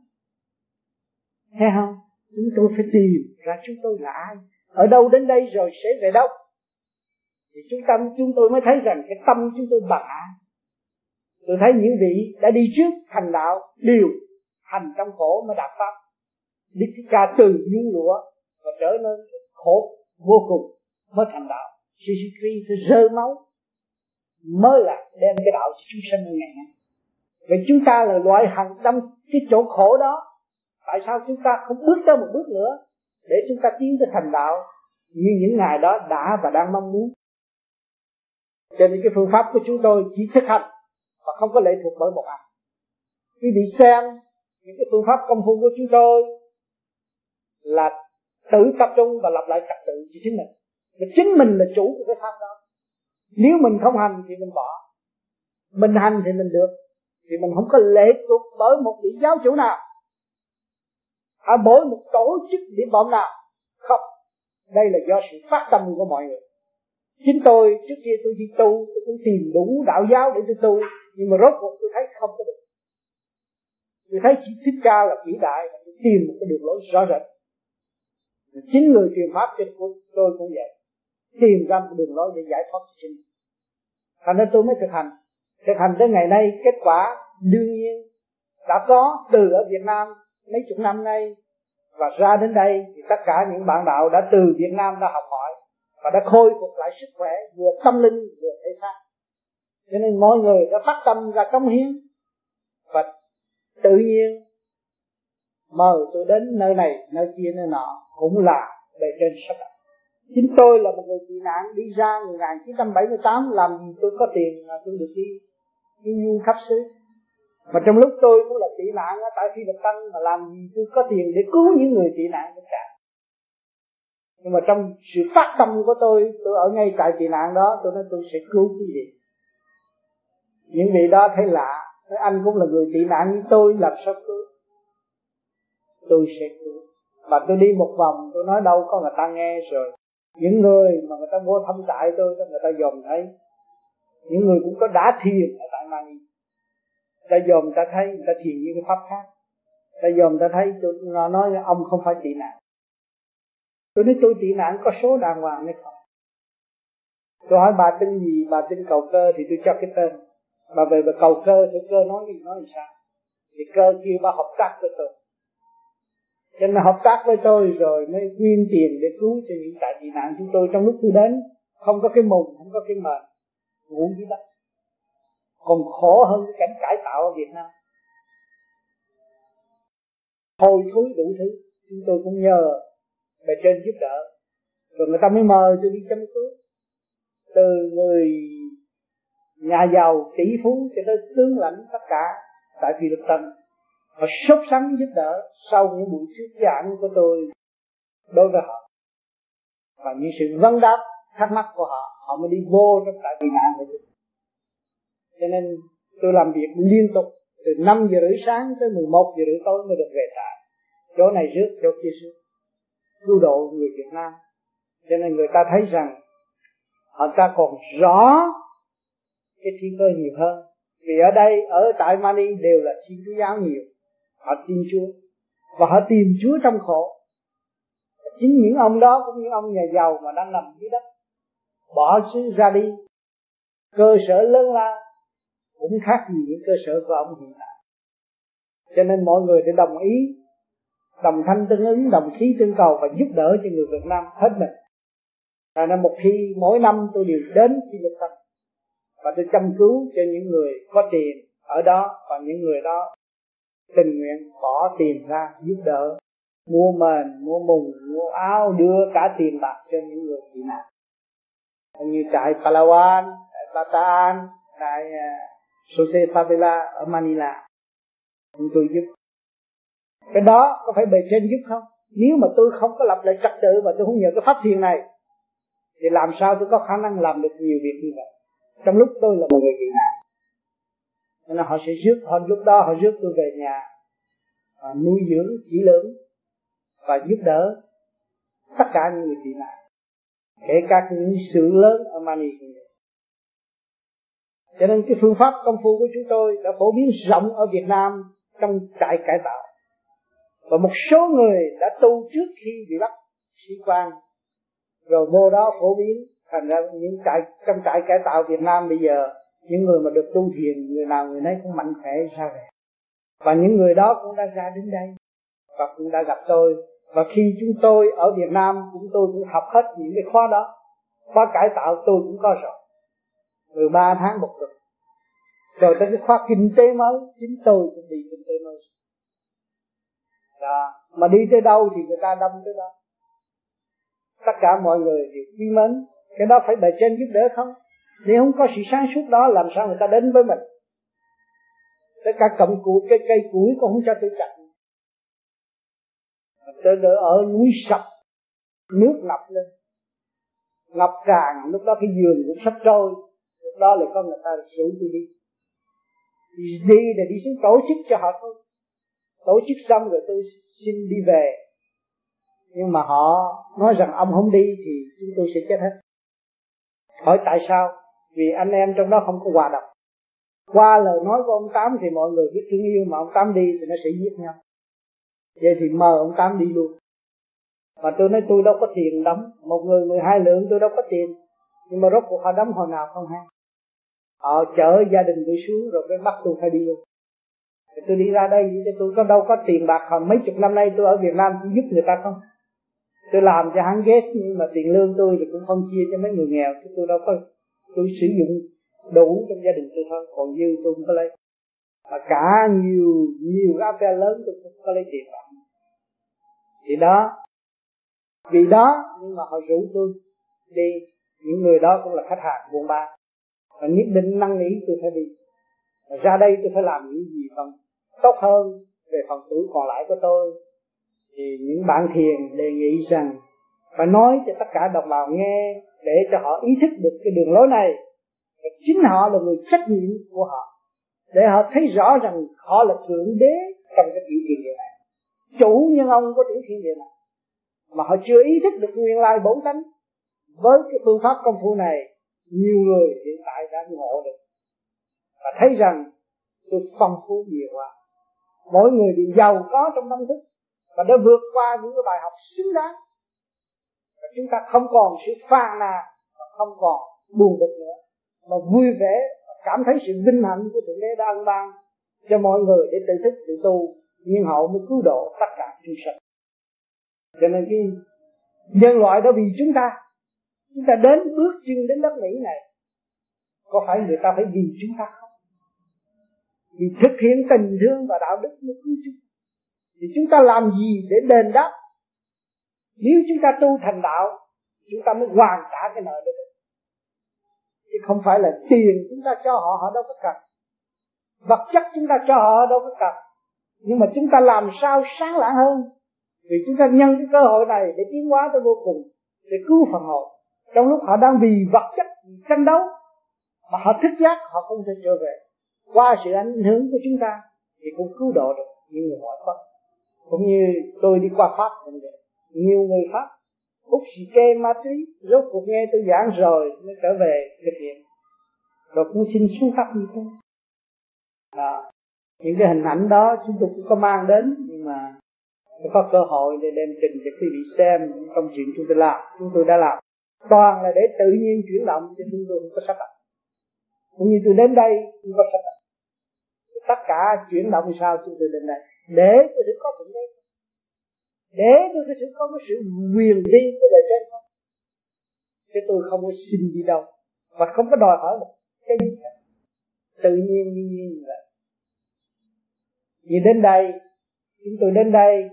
thấy không? Chúng tôi phải tìm ra chúng tôi là ai, ở đâu đến đây rồi sẽ về đâu. Thì chúng tôi mới thấy rằng cái tâm chúng tôi bằng ai. Tôi thấy những vị đã đi trước thành đạo đều hành trong khổ mới đạt pháp. Đức Thích Ca từ nhung lụa và trở nên khổ vô cùng mới thành đạo. Shishikri phải rơi máu mới là đem cái đạo cho chúng sanh ngày nay. Vậy chúng ta là loại hành trong cái chỗ khổ đó, tại sao chúng ta không bước tới một bước nữa để chúng ta tiến tới thành đạo như những ngày đó đã và đang mong muốn? Cho nên cái phương pháp của chúng tôi chỉ thực hành và không có lệ thuộc bởi một ai. Quý vị xem những cái phương pháp công phu của chúng tôi là tự tập trung và lặp lại trật tự cho chính mình. Và chính mình là chủ của cái pháp đó. Nếu mình không hành thì mình bỏ, mình hành thì mình được. Thì mình không có lệ thuộc bởi một vị giáo chủ nào, hay bởi một tổ chức điểm bom nào. Không, đây là do sự phát tâm của mọi người. Chính tôi trước kia tôi đi tu, tôi cũng tìm đủ đạo giáo để tôi tu, nhưng mà rốt cuộc tôi thấy không có được. Tôi thấy chỉ Thích Ca là vĩ đại, và tôi tìm một cái đường lối rõ rệt. Chính người truyền pháp cho tôi cũng vậy, tìm ra một đường lối để giải thoát chính. Thành ra tôi mới thực hành tới ngày nay. Kết quả đương nhiên đã có từ ở Việt Nam mấy chục năm nay, và ra đến đây thì tất cả những bạn đạo đã từ Việt Nam đã học hỏi và đã khôi phục lại sức khỏe vừa tâm linh vừa thể xác. Cho nên mọi người đã phát tâm ra cống hiến, và tự nhiên mời tôi đến nơi này nơi kia nơi nọ cũng là bề trên sắp đặt. Chính tôi là một người tị nạn đi ra 1978, làm gì tôi có tiền mà tôi được đi du khắp xứ. Mà trong lúc tôi cũng là tị nạn ở tại Phi Luật Tân, mà làm gì tôi có tiền để cứu những người tị nạn tất cả. Nhưng mà trong sự phát tâm của tôi ở ngay tại tị nạn đó, tôi nói tôi sẽ cứu quý vị. Những vị đó thấy lạ, nói anh cũng là người tị nạn như tôi, làm sao cứu? Tôi sẽ cứu. Và tôi đi một vòng, tôi nói đâu có người ta nghe rồi. Những người mà người ta vô thăm trại tôi, người ta dòm thấy. Những người cũng có đã thiền ở tại Mani, người ta dòm người ta thấy, người ta thiền như cái pháp khác. Người ta dòm người ta thấy, tôi nói ông không phải tị nạn. Tôi nói tôi tị nạn có số đàng hoàng hay không? Tôi hỏi bà tên gì, bà tên Cầu Cơ thì tôi cho cái tên. Bà về bà cầu cơ thì cơ nói gì nói sao? Thì cơ kêu bà hợp tác với tôi. Cho nên hợp tác với tôi rồi mới quyên tiền để cứu cho những trại tị nạn chúng tôi. Trong lúc tôi đến không có cái mùng, không có cái mền, ngủ dưới đất, còn khổ hơn cái cảnh cải tạo ở Việt Nam, hôi thối đủ thứ. Chúng tôi cũng nhờ bề trên giúp đỡ, rồi người ta mới mời tôi đi chăm cứu. Từ người nhà giàu tỷ phú cho tới tướng lãnh tất cả tại Phi Luật Tân, họ sốt sắng giúp đỡ sau những buổi thuyết giảng của tôi đối với họ, và những sự vấn đáp thắc mắc của họ, họ mới đi vô trong trại tị nạn của tôi. Cho nên tôi làm việc liên tục từ 5 giờ rưỡi sáng tới 11 giờ rưỡi tối mới được về trại. Chỗ này rước, chỗ kia rước, cứu độ người Việt Nam. Cho nên người ta thấy rằng họ ta còn rõ cái thiên cơ nhiều hơn. Vì ở đây, ở tại Mani đều là Thiên Chúa giáo nhiều. Họ tin Chúa và họ tìm Chúa trong khổ. Chính những ông đó cũng như ông nhà giàu mà đang nằm dưới đất, bỏ xứ ra đi, cơ sở lớn lao cũng khác gì những cơ sở của ông hiện tại. Cho nên mọi người phải đồng ý, đồng thanh tương ứng, đồng khí tương cầu và giúp đỡ cho người Việt Nam hết mình. Rồi nên một khi mỗi năm tôi đều đến Phi Luật Tân và tôi chăm cứu cho những người có tiền ở đó, và những người đó tình nguyện bỏ tiền ra giúp đỡ, mua mền, mua mùng, mua áo, đưa cả tiền bạc cho những người tị nạn. Như trại Palawan, trại Bataan, trại Jose Favela ở Manila, chúng tôi giúp. Cái đó có phải bề trên giúp không? Nếu mà tôi không có lập lại trật tự và tôi không nhờ cái pháp thiền này, thì làm sao tôi có khả năng làm được nhiều việc như vậy trong lúc tôi là một người tị nạn? Nên họ sẽ rước, lúc đó họ rước tôi về nhà, nuôi dưỡng kỹ lưỡng và giúp đỡ tất cả những người tị nạn, kể cả những sự lớn ở Mani. Cho nên cái phương pháp công phu của chúng tôi đã phổ biến rộng ở Việt Nam trong trại cải tạo. Và một số người đã tu trước khi bị bắt sĩ quan, rồi vô đó phổ biến. Thành ra trong trại cải tạo Việt Nam bây giờ, những người mà được tu thiền, người nào người nấy cũng mạnh khỏe ra về. Và những người đó cũng đã ra đến đây và cũng đã gặp tôi. Và khi chúng tôi ở Việt Nam, tôi cũng học hết những cái khóa đó. Khóa cải tạo tôi cũng có rồi, 13 tháng một tuần. Rồi tới cái khóa kinh tế mới, chính tôi cũng đi kinh tế mới. Đó. Mà đi tới đâu thì người ta đâm tới đó. Tất cả mọi người đều quý mến. Cái đó phải bề trên giúp đỡ không? Nếu không có sự sáng suốt đó, làm sao người ta đến với mình? Tất cả cọng củi, cái cây củi cũng không cho tôi chặt. Tôi đỡ ở núi sập, nước ngập lên, ngập tràn. Lúc đó cái giường cũng sắp trôi. Lúc đó lại có người ta rủ tôi đi để đi xuống tổ chức cho họ thôi. Tổ chức xong rồi tôi xin đi về. Nhưng mà họ nói rằng ông không đi thì chúng tôi sẽ chết hết. Hỏi tại sao? Vì anh em trong đó không có hòa đồng. Qua lời nói của ông Tám thì mọi người biết thương yêu, mà ông Tám đi thì nó sẽ giết nhau. Vậy thì mời ông Tám đi luôn. Mà tôi nói tôi đâu có tiền đóng. Một người 12 lượng tôi đâu có tiền. Nhưng mà rốt cuộc họ đóng hồi nào không hay. Họ chở gia đình tôi xuống rồi mới bắt tôi phải đi luôn. Thì tôi đi ra đây tôi có đâu có tiền bạc. Hồi mấy chục năm nay tôi ở Việt Nam chỉ giúp người ta không. Tôi làm cho hắn ghét, nhưng mà tiền lương tôi thì cũng không chia cho mấy người nghèo. Chứ tôi đâu có, tôi sử dụng đủ trong gia đình tôi thôi, còn dư tôi không có lấy. Mà cả nhiều cái affair lớn tôi không có lấy tiền bạc. Thì đó, vì đó nhưng mà họ rủ tôi đi. Những người đó cũng là khách hàng buôn bán, và nhất định năn nỉ tôi phải đi. Và ra đây tôi phải làm những gì còn tốt hơn về phần tuổi còn lại của tôi. Thì những bạn thiền đề nghị rằng phải nói cho tất cả đồng bào nghe, để cho họ ý thức được cái đường lối này, và chính họ là người trách nhiệm của họ, để họ thấy rõ rằng họ là thượng đế trong cái tiểu thiên địa này, chủ nhân ông của tiểu thiên địa này, mà họ chưa ý thức được nguyên lai bổn tánh. Với cái phương pháp công phu này, nhiều người hiện tại đã ngộ được và thấy rằng tôi phong phú nhiều quá. Mỗi người đều giàu có trong tâm thức và đã vượt qua những cái bài học xứng đáng. Và chúng ta không còn sự phàn nàn, và không còn buồn bực nữa, mà vui vẻ và cảm thấy sự vinh hạnh của Thượng Đế đã ân ban cho mọi người để tự thức tự tu, nhưng họ mới cứu độ tất cả chúng sinh. Cho nên cái nhân loại đó vì chúng ta đến bước chân đến đất Mỹ này, có phải người ta phải vì chúng ta không? Vì thực hiện tình thương và đạo đức mới cứu chúng. Thì chúng ta làm gì để đền đáp? Nếu chúng ta tu thành đạo, chúng ta mới hoàn trả cái nợ đó. Chứ không phải là tiền chúng ta cho họ, họ đâu có cần. Vật chất chúng ta cho họ đâu có cần. Nhưng mà chúng ta làm sao sáng lạng hơn, vì chúng ta nhân cái cơ hội này để tiến hóa tới vô cùng, để cứu phần hồn. Trong lúc họ đang vì vật chất tranh đấu, mà họ thức giác, họ không thể trở về. Qua sự ảnh hưởng của chúng ta thì cũng cứu độ được những người ngoại quốc. Cũng như tôi đi qua Pháp cũng vậy. Nhiều người Pháp hút xì ke ma túy, rốt cuộc nghe tôi giảng rồi mới trở về thực hiện, rồi cũng xin xuống Pháp như thế. Đó. Những cái hình ảnh đó chúng tôi cũng có mang đến, nhưng mà có cơ hội để đem trình cho quý vị xem những công chuyện chúng tôi đã làm. Toàn là để tự nhiên chuyển động, cho chúng tôi không có sắp đặt. Cũng như tôi đến đây không có sắp đặt. Tất cả chuyển động sao chúng tôi đến đây, để tôi được có Thượng Đế, để tôi có cái sự quyền vi của đời trên không. Chứ tôi không có xin đi đâu, và không có đòi hỏi một cái gì cả. Tự nhiên như vậy. Vì đến đây, chúng tôi đến đây,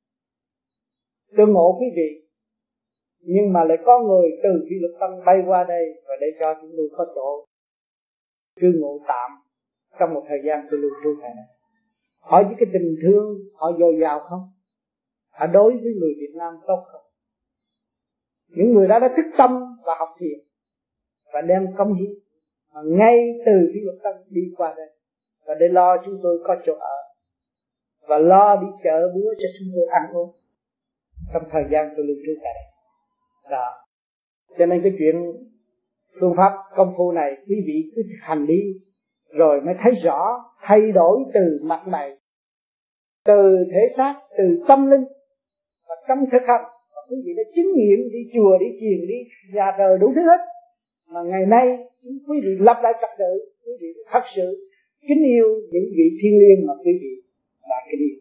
tôi ngộ quý vị, nhưng mà lại có người từ Phi Luật Tân bay qua đây, và để cho chúng tôi có chỗ cư ngụ tạm trong một thời gian tôi lưu trú tại đây. Họ với cái tình thương họ dồi dào không? Họ đối với người Việt Nam tốt không? Những người đó đã thức tâm và học thiền và đem công hiến ngay từ Phi Luật Tân đi qua đây, và để lo chúng tôi có chỗ ở, và lo đi chợ búa cho chúng tôi ăn uống trong thời gian tôi lưu trú tại đây. Đó. Cho nên cái chuyện phương pháp công phu này quý vị cứ thực hành đi, rồi mới thấy rõ thay đổi từ mặt mày, từ thể xác, từ tâm linh và trong thực hành. Và quý vị đã chứng nghiệm đi chùa, đi thiền, đi nhà thờ đủ thứ hết. Mà ngày nay quý vị lập lại trật tự, quý vị thật sự kính yêu những vị thiên liêng mà quý vị đã kính yêu.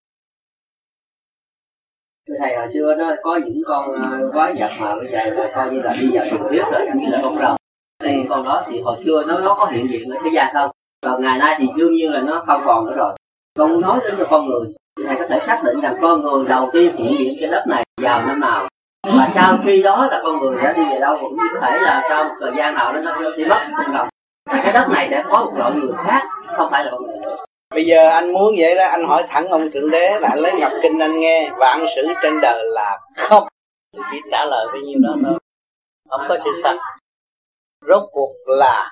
Thầy hồi xưa đó có những con quái vật mà bây giờ là coi như là đi vào đường biết rồi, như là con rồng. Thì con đó thì hồi xưa nó có hiện diện ở thế gian không? Còn ngày nay thì đương nhiên là nó không còn nữa rồi. Con nói đến con người, thầy có thể xác định rằng con người đầu tiên hiện diện trên đất này vào năm nào, và sau khi đó là con người đã đi về đâu, cũng như có thể là sau một thời gian nào đó nó đi mất con rồng. Cái đất này sẽ có một loại người khác, không phải là con người nữa. Bây giờ anh muốn vậy đó, anh hỏi thẳng ông Thượng Đế là anh lấy Ngọc Kinh anh nghe, vạn sự trên đời là không, thì chỉ trả lời bấy nhiêu đó thôi, không có sự thật. Rốt cuộc là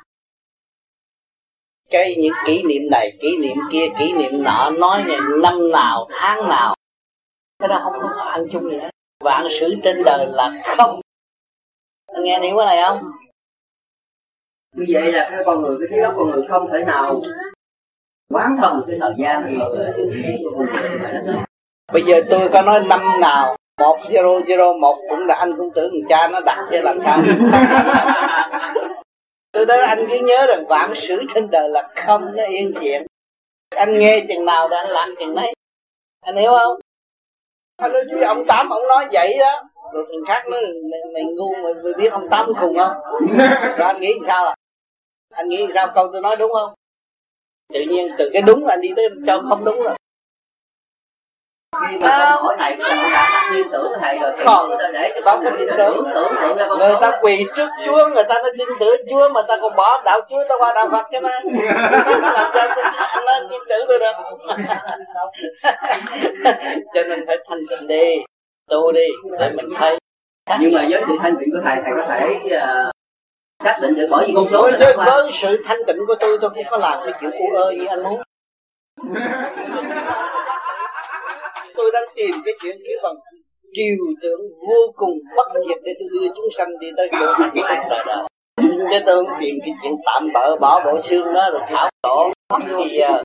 cái những kỷ niệm này, kỷ niệm kia, kỷ niệm nọ, nói ngày năm nào, tháng nào, cái đó không có ăn chung nữa. Vạn sự trên đời là không. Anh nghe hiểu cái này không? Như vậy là cái con người, cái trí óc con người không thể nào quán thông được cái thời gian rồi sự hiện của con người. Bây giờ tôi có nói năm nào 1001 cũng là anh cũng tưởng cha nó đặt chứ làm sao. Tôi nói anh cứ nhớ rằng vạn sự trên đời là không, nó yên chuyện. Anh nghe chừng nào thì anh làm chừng đấy. Anh hiểu không? Anh nói chứ ông Tám ông nói vậy đó, rồi thằng khác nói mày ngu, mày biết ông Tám khùng không? Rồi anh nghĩ sao à? Anh nghĩ sao câu tôi nói đúng không? Tự nhiên từ cái đúng anh đi tới cho không đúng rồi. Khi mà hỏi thầy là ông đã tin tưởng thầy rồi, còn để cho có cái tin tưởng. Người ta quỳ trước Chúa, người ta nói tin tưởng Chúa mà ta còn bỏ đạo Chúa ta qua đạo Phật chứ mà. Làm sao tôi lên tin tưởng tôi được. Cho nên phải thanh tịnh đi, tu đi để mình thấy. Nhưng mà với sự thanh tịnh của thầy có thể xác định được, bởi vì con số với sự thanh tịnh của tôi không có làm cái kiểu u ơ như anh muốn. Tôi đang tìm cái chuyện kiểu bằng triều tượng vô cùng bất diệt để tôi đưa chúng sanh đi tới chỗ hạnh phúc đời đời. Chứ tôi không tìm cái chuyện tạm bỡ bỏ bộ xương đó rồi thảo tổ mất gì giờ.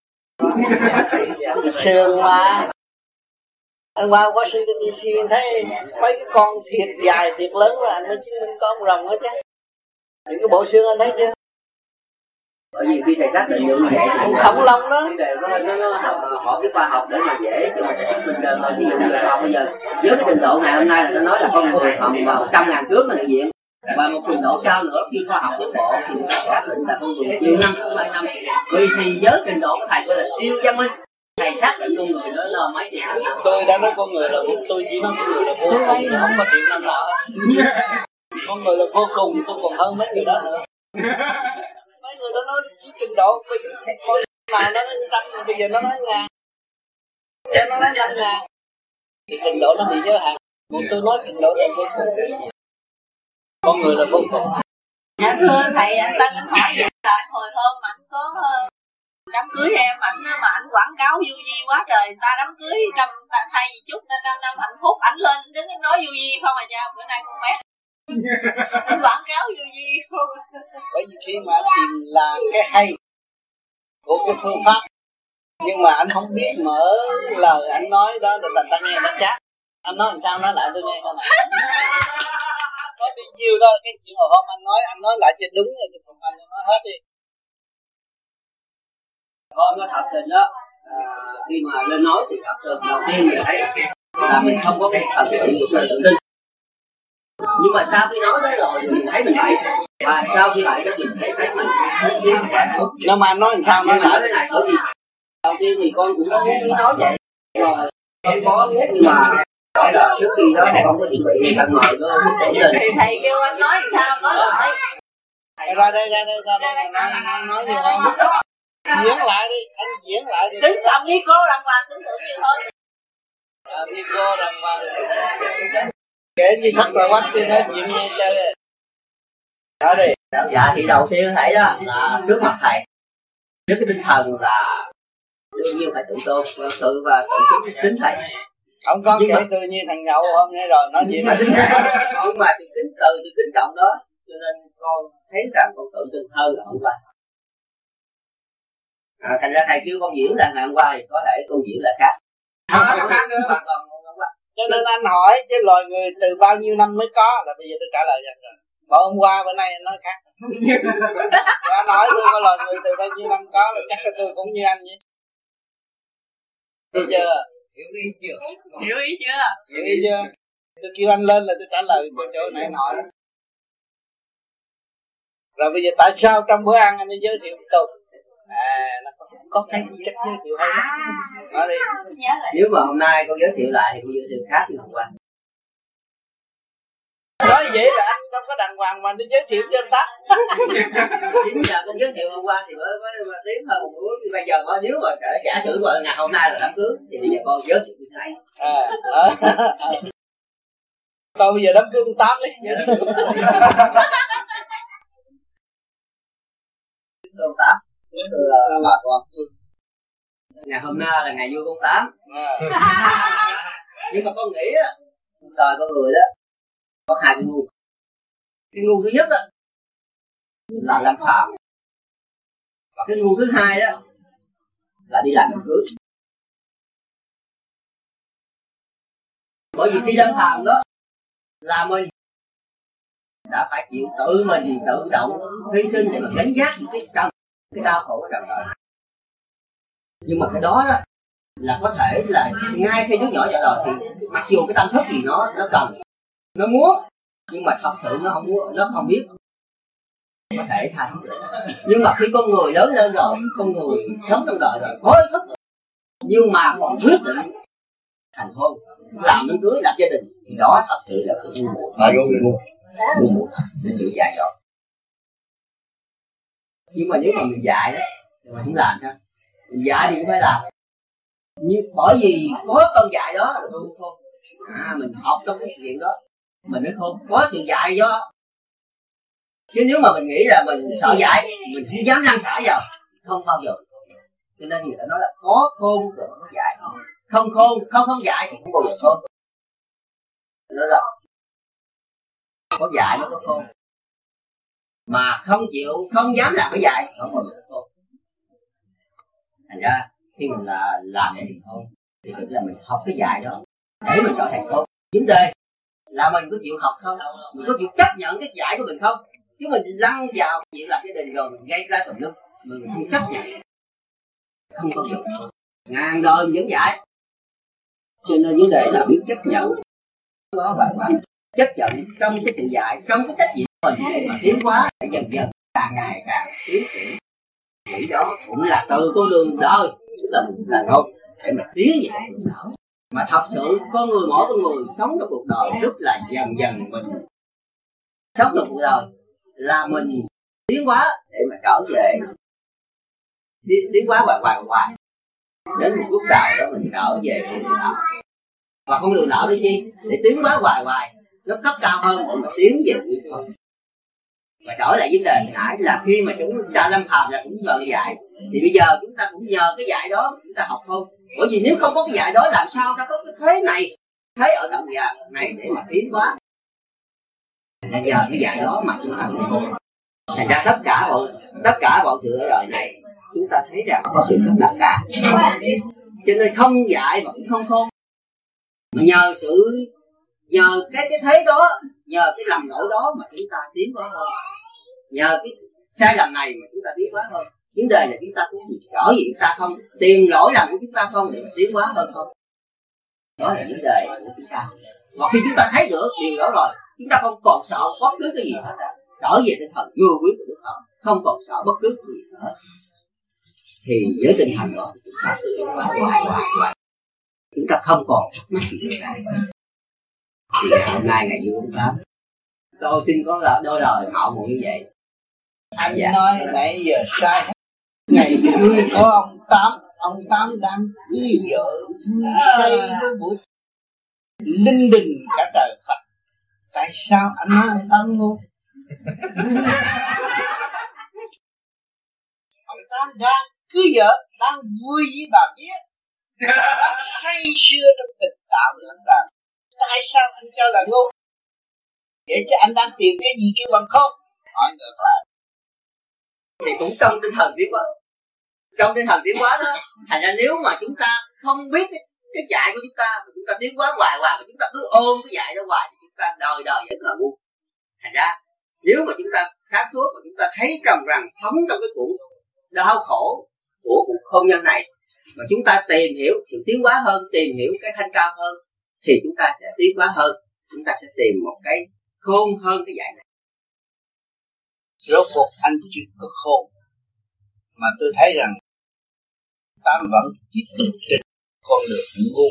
Xương mà anh qua Washington DC thấy mấy cái con thiệt dài thiệt lớn là anh mới chứng minh có ông rồng hết chứ. Những cái bộ xương anh thấy chưa? Bởi vì khi thầy xác định được như vậy thì khủng long đó họ biết khoa học để mà dễ cho mình chứng minh ra thôi. Ví dụ như là học bây giờ với cái trình độ ngày hôm nay là nó nói là con người khoảng vào 100.000 trước là hiện diện, và một trình độ sau nữa khi khoa học tiến bộ thì người ta xác định là con người nhiều năm không phải năm. Vì thì với trình độ của thầy gọi là siêu văn minh, thầy xác định con người đó là mấy triệu năm. Tôi đã nói con người là tôi chỉ nói con người là vô cùng, không có triệu năm nào hết. Con người là vô cùng, tôi còn hơn mấy người đó nữa. Mấy người đó nói chỉ trình độ, bây giờ con mà nó nói 100, bây giờ nó nói 1000, cho nó nói 5.000 thì trình độ nó bị giới hạn. Còn tôi nói trình độ là vô cùng, con người là vô cùng. Dạ thưa thầy, anh Tân anh hỏi vậy là hồi hôm ảnh có đám cưới em ảnh mà ảnh quảng cáo du di quá trời, ta đám cưới thay gì chút nên năm hạnh phúc, ảnh lên đứng nói du di không à cha, bữa nay con bé quảng cáo du di không. Bởi vì khi mà anh tìm là cái hay của cái phương pháp, nhưng mà anh không biết mở lời anh nói đó là ta nghe nó chát. Anh nói làm sao nói lại tôi nghe coi này. Có bao nhiêu đó cái chuyện hồi hôm anh nói lại cho đúng rồi, thì anh nói hết đi. Con nói thật tình đó, khi mà lên nói thì thật tình đầu tiên mình thấy là mình không có cái thần tượng của mình tự tin. Nhưng mà sau khi nói đó rồi mình thấy mình bậy, và sau khi bậy đó mình thấy mình nó mà anh nói làm sao nói lại thế này bởi vì đầu tiên thì con cũng có muốn nói vậy rồi không có muốn, nhưng mà nói là trước khi đó không có chuẩn bị tận mời nó tổn lên. Thầy kêu anh nói làm sao nói lại. Ra đây nói nhiều hơn. Diễn lại đi, anh diễn lại đi. Đứng cầm micro đàng hoàng, tưởng tượng nhiều hơn. Micro đàng hoàng. Kể như thật là quách thì nói chuyện nghe chơi rồi. Đó đi. Dạ thì đầu tiên thấy đó là trước mặt thầy, trước cái tinh thần là đương nhiên phải tự tôn, tự và tự kính thầy. Không có kể tự nhiên thằng nhậu không nghe rồi nói gì mà nhưng mà sự kính trọng đó cho nên con thấy rằng con tự tin hơn là hôm qua. Thành ra thầy kêu con diễn là ngày hôm qua thì có thể con diễn là khác. Khác nữa. Cho nên anh hỏi chứ loài người từ bao nhiêu năm mới có, là bây giờ tôi trả lời rồi. Bỏ hôm qua bữa nay nói khác. Anh hỏi tôi có loài người từ bao nhiêu năm có, là chắc là tôi cũng như anh vậy. Hiểu chưa? Hiểu ý chưa? Hiểu ý chưa? Hiểu ý chưa? Tôi kêu anh lên là tôi trả lời cái chỗ nãy hỏi. Rồi bây giờ tại sao trong bữa ăn anh đi giới thiệu tục? Nó có cái chất giới thiệu hay lắm. Nói đi. Nếu mà hôm nay con giới thiệu lại thì con giới thiệu khác như hôm qua. Nói vậy là anh không có đàng hoàng mà đi giới thiệu cho anh ta. Chính giờ con giới thiệu hôm qua thì mới tiến hơn một bước. Bây giờ nếu mà giả sử mà ngày hôm nay là đám cưới thì bây giờ con giới thiệu như thế này. Còn bây giờ đám cưới 8 đi. Con 8 là bà con. Ngày hôm nay là ngày vui con 8. Nhưng mà con nghĩ á, đời con người đó có hai cái ngu. Cái ngu thứ nhất á là làm phàm, và cái ngu thứ hai đó là đi làm đám cưới. Bởi vì khi đám phàm đó là mình đã phải chịu tự mình tự động hy sinh để mà gánh vác cái đau khổ của đời này. Nhưng mà cái đó là có thể là ngay khi đứa nhỏ ra đời thì mặc dù cái tâm thức thì nó cần, nó muốn, nhưng mà thật sự nó không muốn, nó không biết có thể thành. Nhưng mà khi con người lớn lên rồi, con người sống trong đời rồi có ý thức rồi, nhưng mà còn quyết định thành hôn, làm đám cưới, lập gia đình, thì đó thật sự là sự ngu muội, là sự dại dột. Nhưng mà nếu mà mình dạy đó thì mình không làm sao? Mình dạy thì cũng phải làm. Nhưng bởi vì có cơn dạy đó là đúng không? Mình học trong cái chuyện đó mình mới không có sự dạy đó. Chứ nếu mà mình nghĩ là mình sợ dạy, mình không dám lăn xả vào, không bao giờ. Cho nên người ta nói là có khôn rồi có dạy, không khôn, không dạy thì không bao giờ khôn. Nói là có dạy mới có khôn, mà không chịu, không dám làm cái dạy không bao giờ khôn. Thành ra khi mình làm để thành khôn thì thực ra mình học cái dạy đó để mình trở thành khôn. Vấn đề là mình có chịu học không, mình có chịu chấp nhận cái dạy của mình không. Chứ mình lăn vào chuyện lập gia đình rồi mình gây ra tùm lum, mình không chấp nhận, không có được. Ngàn đời mình vẫn dạy. Cho nên vấn đề là biết chấp nhận đó, và chấp nhận trong cái sự dạy, trong cái trách nhiệm của mình để mà tiến hóa, để dần dần càng ngày càng tiến triển. Chỉ đó cũng là từ con đường đời là thôi để mà tiến về con đường đạo. Mà thật sự con người, mỗi con người sống trong cuộc đời tức là dần dần mình sống trong cuộc đời là mình tiến hóa để mà trở về, tiến hóa hoài đến một lúc nào đó mình trở về con đường đạo. Và con đường đạo đi chi? Để tiến hóa hoài nó cấp cao hơn để mà tiến về Phật thôi. Và trở lại vấn đề hồi nãy là khi mà chúng ta lâm phàm là cũng nhờ cái dạy, thì bây giờ chúng ta cũng nhờ cái dạy đó chúng ta học không. Bởi vì nếu không có cái dạy đó làm sao ta có cái thế này, thế ở tận già này để mà tiến hóa. Là nhờ cái dạy đó mà chúng ta cũng không. Thành ra tất cả mọi sự ở đời này chúng ta thấy rằng có sự sắp đặt cả. Cho nên không dạy mà cũng không khôn. Mà nhờ cái thế đó, nhờ cái lầm lỗi đó mà chúng ta tiến hóa hơn. Nhờ cái sai lầm này mà chúng ta tiến hóa hơn. Vấn đề là chúng ta cũng trở gì chúng ta không, tìm lỗi lầm của chúng ta không để mà tiến hóa hơn không. Đó là vấn đề của chúng ta. Và khi chúng ta thấy được điều đó rồi, chúng ta không còn sợ bất cứ cái gì hết. Trở về tinh thần vô quyết của Đức Phật, không còn sợ bất cứ cái gì hết. Thì với tinh thần đó chúng ta tiến hóa hoài. Chúng ta không còn thắc mắc gì nữa. Thì hôm nay ngày vui 8, tôi xin có đôi lời mạo muội như vậy. Anh nói nãy giờ sai hết. Ngày vui có ông Tám đang vui vợ vui say với buổi linh đình cả trời Phật. Tại sao anh nói ông Tám ngu? Ông Tám đang cưới vợ, đang vui với bà vía, đang say sưa trong tình cảm lẫn lộn. Tại sao anh cho là ngu? Vậy chứ anh đang tìm cái gì kêu bằng không? Hỏi ngược lại. Thì cũng trong tinh thần tiến hóa. Trong tinh thần tiến hóa đó, thành ra nếu mà chúng ta không biết cái dạy của chúng ta, mà chúng ta tiến hóa hoài và chúng ta cứ ôm cái dạy đó hoài thì chúng ta đời vẫn là ngu. Thành ra nếu mà chúng ta sáng suốt mà chúng ta thấy rằng sống trong cái cuộc đau khổ của cuộc hôn nhân này, mà chúng ta tìm hiểu sự tiến hóa hơn, tìm hiểu cái thanh cao hơn, thì chúng ta sẽ tiến hóa hơn, chúng ta sẽ tìm một cái khôn hơn cái dạy này. Rốt cuộc anh chưa có khôn, mà tôi thấy rằng Tám vẫn tiếp tục trên con đường ngu.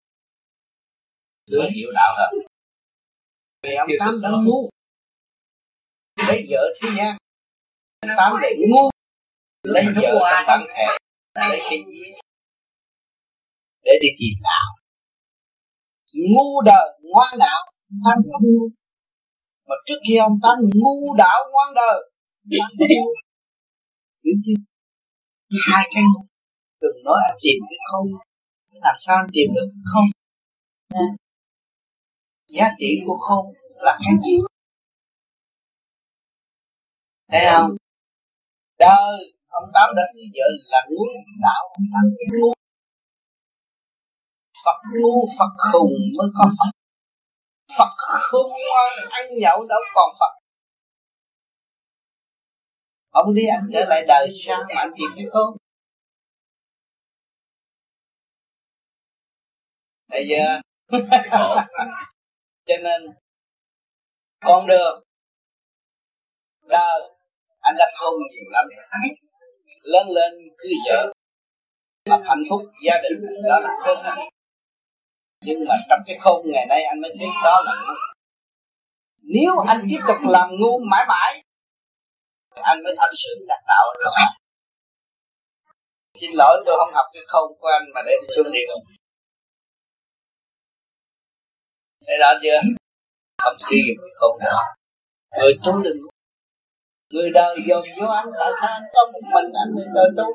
Tôi hiểu đạo hơn. Vì ông Tám đã ngu, lấy vợ thế gian, Tám lại ngu, lấy vợ trong bản thể, lấy cái gì để đi tìm đạo. Ngu đời ngoan đạo, Tám không ngu. Mà trước kia ông Tám ngu đạo ngoan đời, Tám ngu. Hiểu chưa? Hai cái ngu. Đừng nói anh tìm cái không, làm sao anh tìm được không? Giá trị của không là cái gì? Thấy không? Đời ông Tám đã như vợ là ngu, đạo ông Tám ngu. Phật ngu, Phật khùng mới có Phật. Phật không ngoan, ăn nhậu đâu còn Phật. Ông đi anh trở lại đời sao mà anh tìm cái không? Bây giờ cho nên con đường đời anh đã không nhiều lắm. Lớn lên cưới vợ lập hạnh phúc gia đình đó là khôn. Nhưng mà trong cái khôn ngày nay anh mới thấy đó là ngu. Nếu anh tiếp tục làm ngu mãi mãi, anh mới thật sự đạt đạo các bạn. Xin lỗi tôi không học cái khôn của anh mà để đi xuống địa ngục. Thấy rõ chưa? Không sử dụng cái khôn nào. Người tu đừng. Người đời dồn vô anh, tại sao anh có một mình anh để đời tu?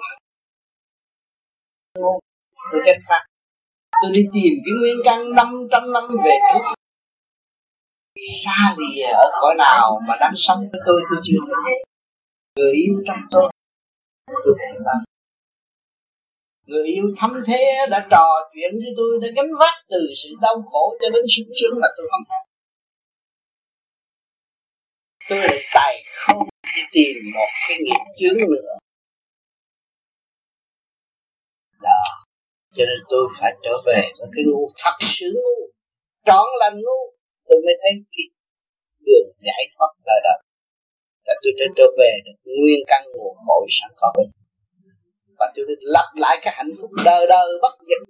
Tôi tranh phạt. Tôi đi tìm cái nguyên căn 500 năm về trước. Xa lìa ở cõi nào mà đang sống với tôi chưa thấy. Người yêu trong tôi chưa thấy. Người yêu thâm thế đã trò chuyện với tôi, đã gánh vác từ sự đau khổ cho đến sung sướng mà tôi không thấy. Tôi lại tài không đi tìm một cái nghiệp chướng nữa. Đó. Cho nên tôi phải trở về với cái ngu, thật sự ngu, trọn lành ngu. Tôi mới thấy cái đường giải thoát đời đời. Là tôi đã trở về được nguyên căn nguồn cội sẵn có. Và tôi đã lặp lại cái hạnh phúc đời đời bất diệt.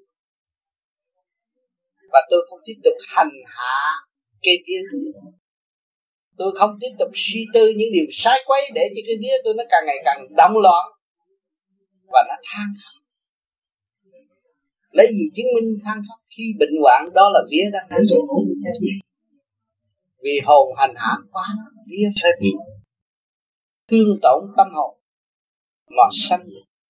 Và tôi không tiếp tục hành hạ cái vía nữa. Tôi không tiếp tục suy tư những điều sai quấy để cho cái vía tôi nó càng ngày càng động loạn và nó than khóc. Lấy gì chứng minh than khóc? Khi bệnh hoạn đó là vía đang than khóc. Vì hồn hành hạ quá, vía sẽ bị thương tổn tâm hồn mà sanh.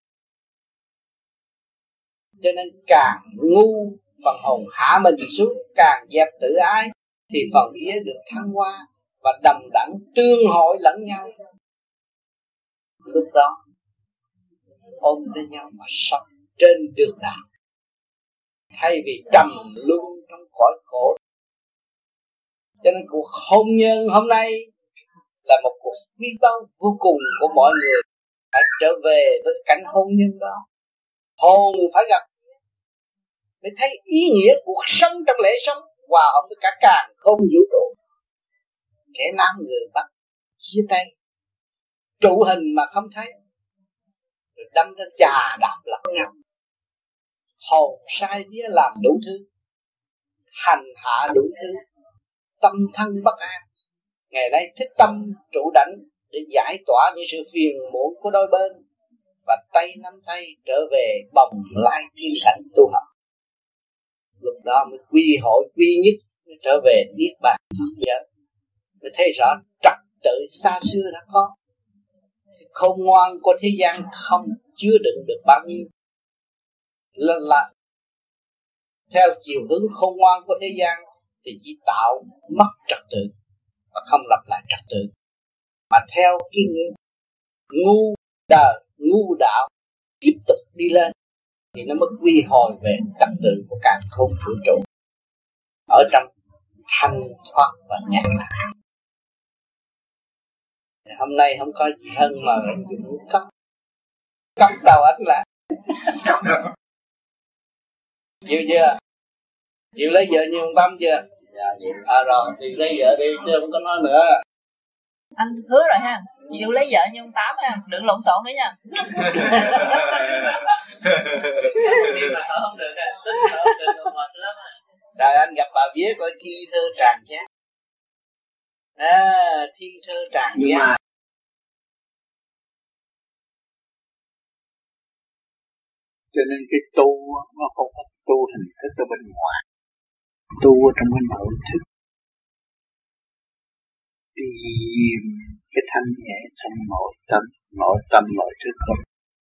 Cho nên càng ngu phần hồn hạ mình xuống, càng dẹp tự ái thì phần vía được thăng hoa và đồng đẳng tương hội lẫn nhau. Lúc đó ôm lấy nhau mà sống trên đường đạo, thay vì trầm luân trong cõi khổ. Cho nên cuộc hôn nhân hôm nay là một cuộc quý báu vô cùng của mọi người. Phải trở về với cảnh hôn nhân đó. Hồn phải gặp để thấy ý nghĩa cuộc sống trong lễ sống, hòa hợp với cả càn khôn vũ trụ. Kẻ nam người Bắc chia tay, trụ hình mà không thấy, rồi đâm ra chà đạp lẫn nhau. Hồn sai vía làm đủ thứ, hành hạ đủ thứ, tâm thân bất an. Ngày nay thích tâm trụ đảnh để giải tỏa những sự phiền muộn của đôi bên, và tay nắm tay trở về bồng lai thiên cảnh tu học. Lúc đó mới quy hội quy nhất, mới trở về niết bàn Phật giới, mới thấy rõ trật tự xa xưa đã có. Khôn ngoan của thế gian không chứa đựng được bao nhiêu. Là theo chiều hướng khôn ngoan của thế gian thì chỉ tạo mất trật tự, và không lập lại trật tự, mà theo cái ngu đời, ngu đạo tiếp tục đi lên thì nó mới quy hồi về trật tự của cả không vũ trụ ở trong thanh thoát và nhẹ nhàng. Hôm nay không có gì hơn mà Dũng cốc đầu anh là chịu chưa? Chịu lấy vợ như ông Tâm chưa? Dạ chịu. Rồi thì lấy vợ đi chứ không có nói nữa. Anh hứa rồi ha, chịu lấy vợ như ông Tám ha, đừng lộn xộn nữa nha. Không được Rồi anh gặp bà vía coi thi thơ tràng nhé. Thi thơ tràng nhé. Cho nên cái tu nó không có tu hình thức ở bên ngoài, tu ở trong cái nội thức, tìm cái thanh nhẹ trong nội tâm nội thức không.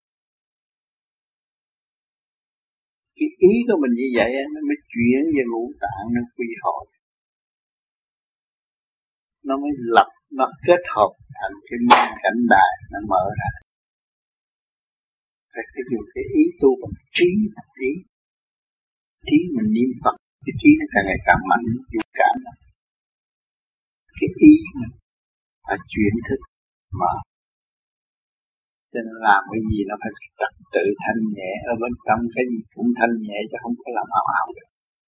Cái ý của mình như vậy nó mới chuyển về ngũ tạng, nó quy hồi, nó mới nó kết hợp thành cái môn cảnh đại nó mở ra. Phải dùng cái ý tu bằng trí, trí mình niệm Phật, cái trí nó càng ngày càng mạnh, dũng cảm lắm. Cái ý mình phải chuyển thức mà, cho nên làm cái gì nó phải trật tự thanh nhẹ, ở bên trong cái gì cũng thanh nhẹ chứ không có làm ảo được.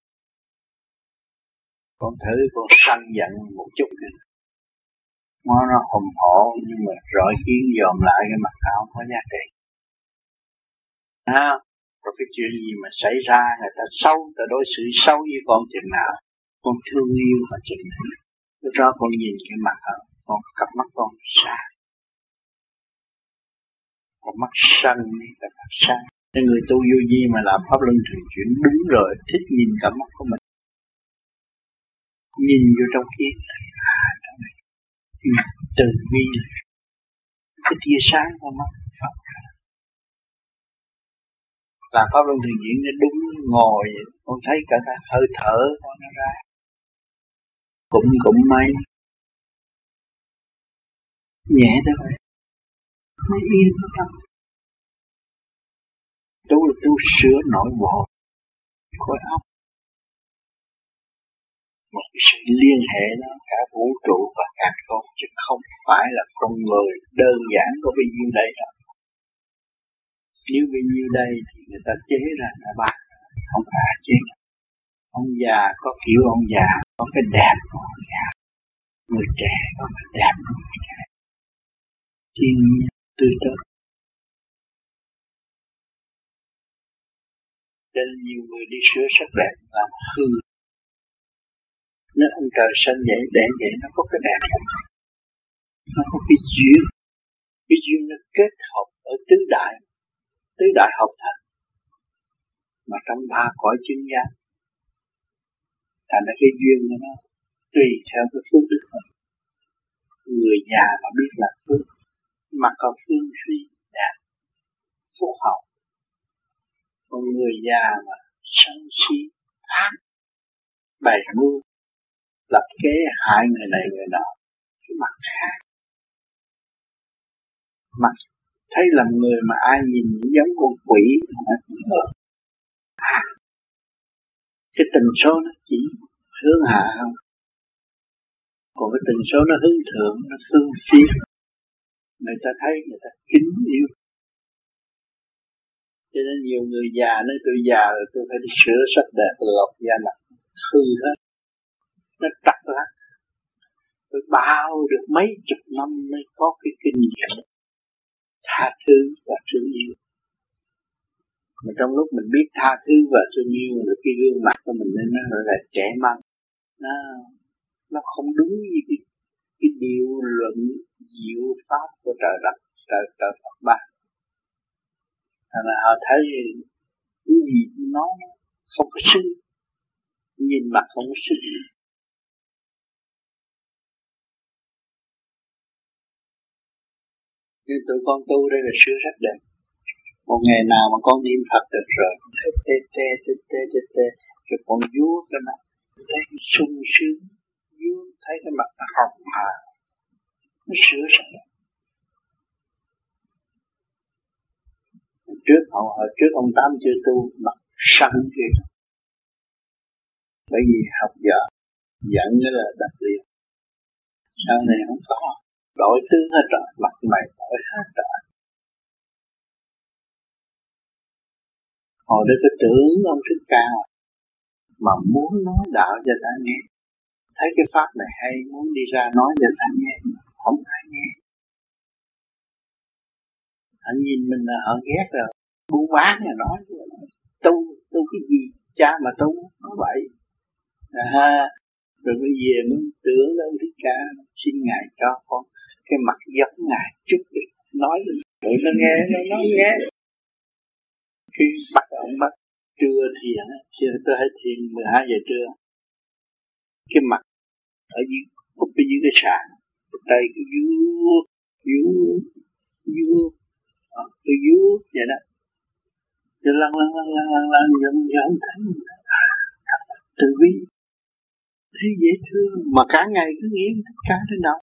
Con thử con sân giận một chút nữa, nó hùng hổ nhưng mà rọi kiến dòm lại cái mặt nó không có giá trị. Rồi cái chuyện gì mà xảy ra người ta xấu, người ta đối xử xấu với con chừng nào, con thương yêu họ chừng nào, lúc đó con nhìn cái mặt họ, con cặp mắt con sáng, con mắt sân là mắt sáng. Nên người tu vô vi mà làm pháp luân thường chuyển đúng rồi, thích nhìn cặp mắt của mình, nhìn vô trong kia, trong này từ bi cái tia sáng của mắt Phật. Làm pháp luân thường chuyển nó đúng ngồi vậy. Con thấy cả hơi thở con nó ra cũng may nhẹ thế vậy, mới yên tâm. Tu là tu sửa nội bộ khối óc, một sự liên hệ đó cả vũ trụ và cả con, chứ không phải là con người đơn giản có bao nhiêu đây đâu. Nếu bao nhiêu đây thì người ta chế ra là bác, không phải chế. Ông già có kiểu ông già, có cái đẹp của ông già. Người trẻ có cái đẹp của người trẻ. Thiên nhiên tươi tốt. Cho nên nhiều người đi sửa sắc đẹp làm hư. Nếu ông trời sinh vậy để vậy nó có cái đẹp không? Nó có cái duyên. Cái duyên nó kết hợp ở tứ đại hợp thành, mà trong ba cõi chứng giác, thành ra cái duyên của nó tùy theo cái phước đức của mình. Người già mà biết là phước, mặt có phương suy đẹp, phúc hậu. Còn người già mà sân si ác, bày mưu, lập kế hại người này người nọ, cái mặt khác, mặt thấy làm người mà ai nhìn giống con quỷ mà cái tần số nó chỉ hướng hạ không, còn cái tần số nó hướng thượng, nó phương phiến, người ta thấy người ta kính yêu. Cho nên nhiều người già nói tôi già rồi tôi phải đi sửa sắc đẹp lọc da mặt hư hết, nó trật lắm. Tôi bao được mấy chục năm mới có cái kinh nghiệm tha thứ và thương yêu. Mà trong lúc mình biết tha thứ và thương yêu, rồi cái gương mặt của mình nên nó gọi là trẻ măng, nó không đúng như cái điều luận diệu pháp của trời đất, trời Phật ban. Thành ra họ thấy cái gì nó không có xứng, nhìn mặt không có xứng. Nên tụi con tu đây là sửa rất đẹp. Một ngày nào mà con niệm Phật được rồi, tê, rồi con vuốt cái mặt, thấy sung sướng, vuốt thấy cái mặt nó hồng nó sửa rồi. Hồi trước ông Tám chưa tu mặt sân kia, bởi vì học vợ giận nó là đặc biệt. Sau này không có, đổi tướng hết rồi, mặt mày đổi hết rồi. Hồi đó cứ tưởng ông Thích Ca mà muốn nói đạo cho ta nghe, thấy cái pháp này hay muốn đi ra nói cho ta nghe, không ai nghe. Họ nhìn mình là họ ghét rồi, buôn bán là nói tu cái gì, cha mà tu nói vậy. Rồi bây giờ muốn tưởng đến Thích Ca, xin Ngài cho con cái mặt giống Ngài chút đi, nói rồi nó nghe, nó nghe. Khi bắt ông bắt trưa thiền, tôi hay thiền 12 giờ trưa, cái mặt ở dưới úp bên dưới cái sàn, tay cái vuốt cái vuốt vậy đó, rồi lăn giống thấy từ bi thấy dễ thương, mà cả ngày cứ nghĩ Thích Ca trên đâu.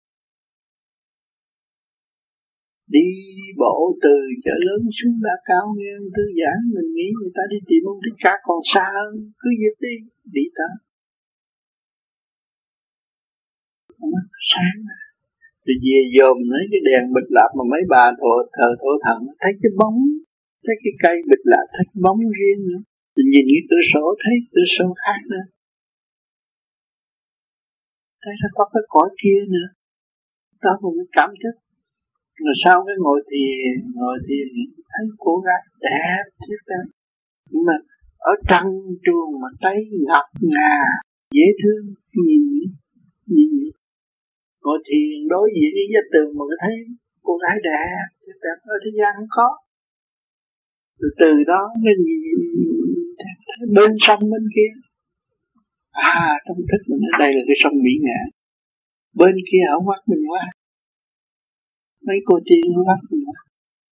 Đi bộ từ chợ lớn xuống Đa Cao nghe ông thư giãn, mình nghĩ người ta đi tìm ông Thích Ca còn xa hơn, cứ dịp đi tới. Sáng rồi về dòm lấy cái đèn bịch lạp mà mấy bà thờ thần thấy cái bóng, thấy cái cây bịch lạp thấy cái bóng riêng nữa. Rồi nhìn cái cửa sổ thấy cửa sổ khác nữa, thấy nó có cái cõi kia nữa. Đó cũng cảm thức. Rồi sau cái ngồi thiền thấy cô gái đẹp thiết đó, nhưng mà ở trăng trường mà thấy ngập ngà dễ thương, nhìn ngồi thiền đối diện với vách tường mà thấy cô gái đẹp ở thế gian không có. Rồi từ đó nó nhìn bên sông bên kia, trong thức mình ở đây là cái sông Mỹ Ngạn, bên kia ở mắt mình qua, mấy cô tiên nó bắt mình qua.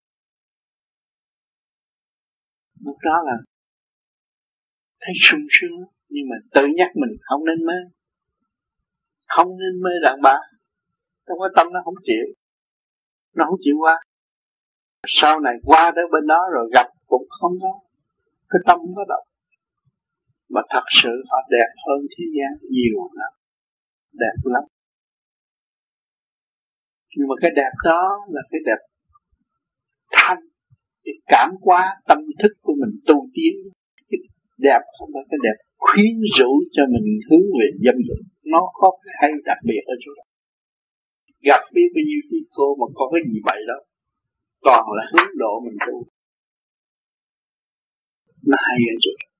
Lúc đó là thấy sung sướng, nhưng mà tự nhắc mình không nên mê, không nên mê đàn bà. Trong cái tâm nó không chịu qua. Sau này qua tới bên đó rồi gặp cũng không có, cái tâm không có động. Mà thật sự họ đẹp hơn thế gian nhiều lắm, đẹp lắm. Nhưng mà cái đẹp đó là cái đẹp thanh, để cảm hóa tâm thức của mình tu tiến. Cái đẹp không phải cái đẹp khuyến rũ cho mình hướng về dâm dục. Nó có cái hay đặc biệt ở chỗ đó. Gặp biết bao nhiêu cái cô mà có cái gì vậy đó, còn là hướng độ mình tu. Nó hay ở chỗ đó.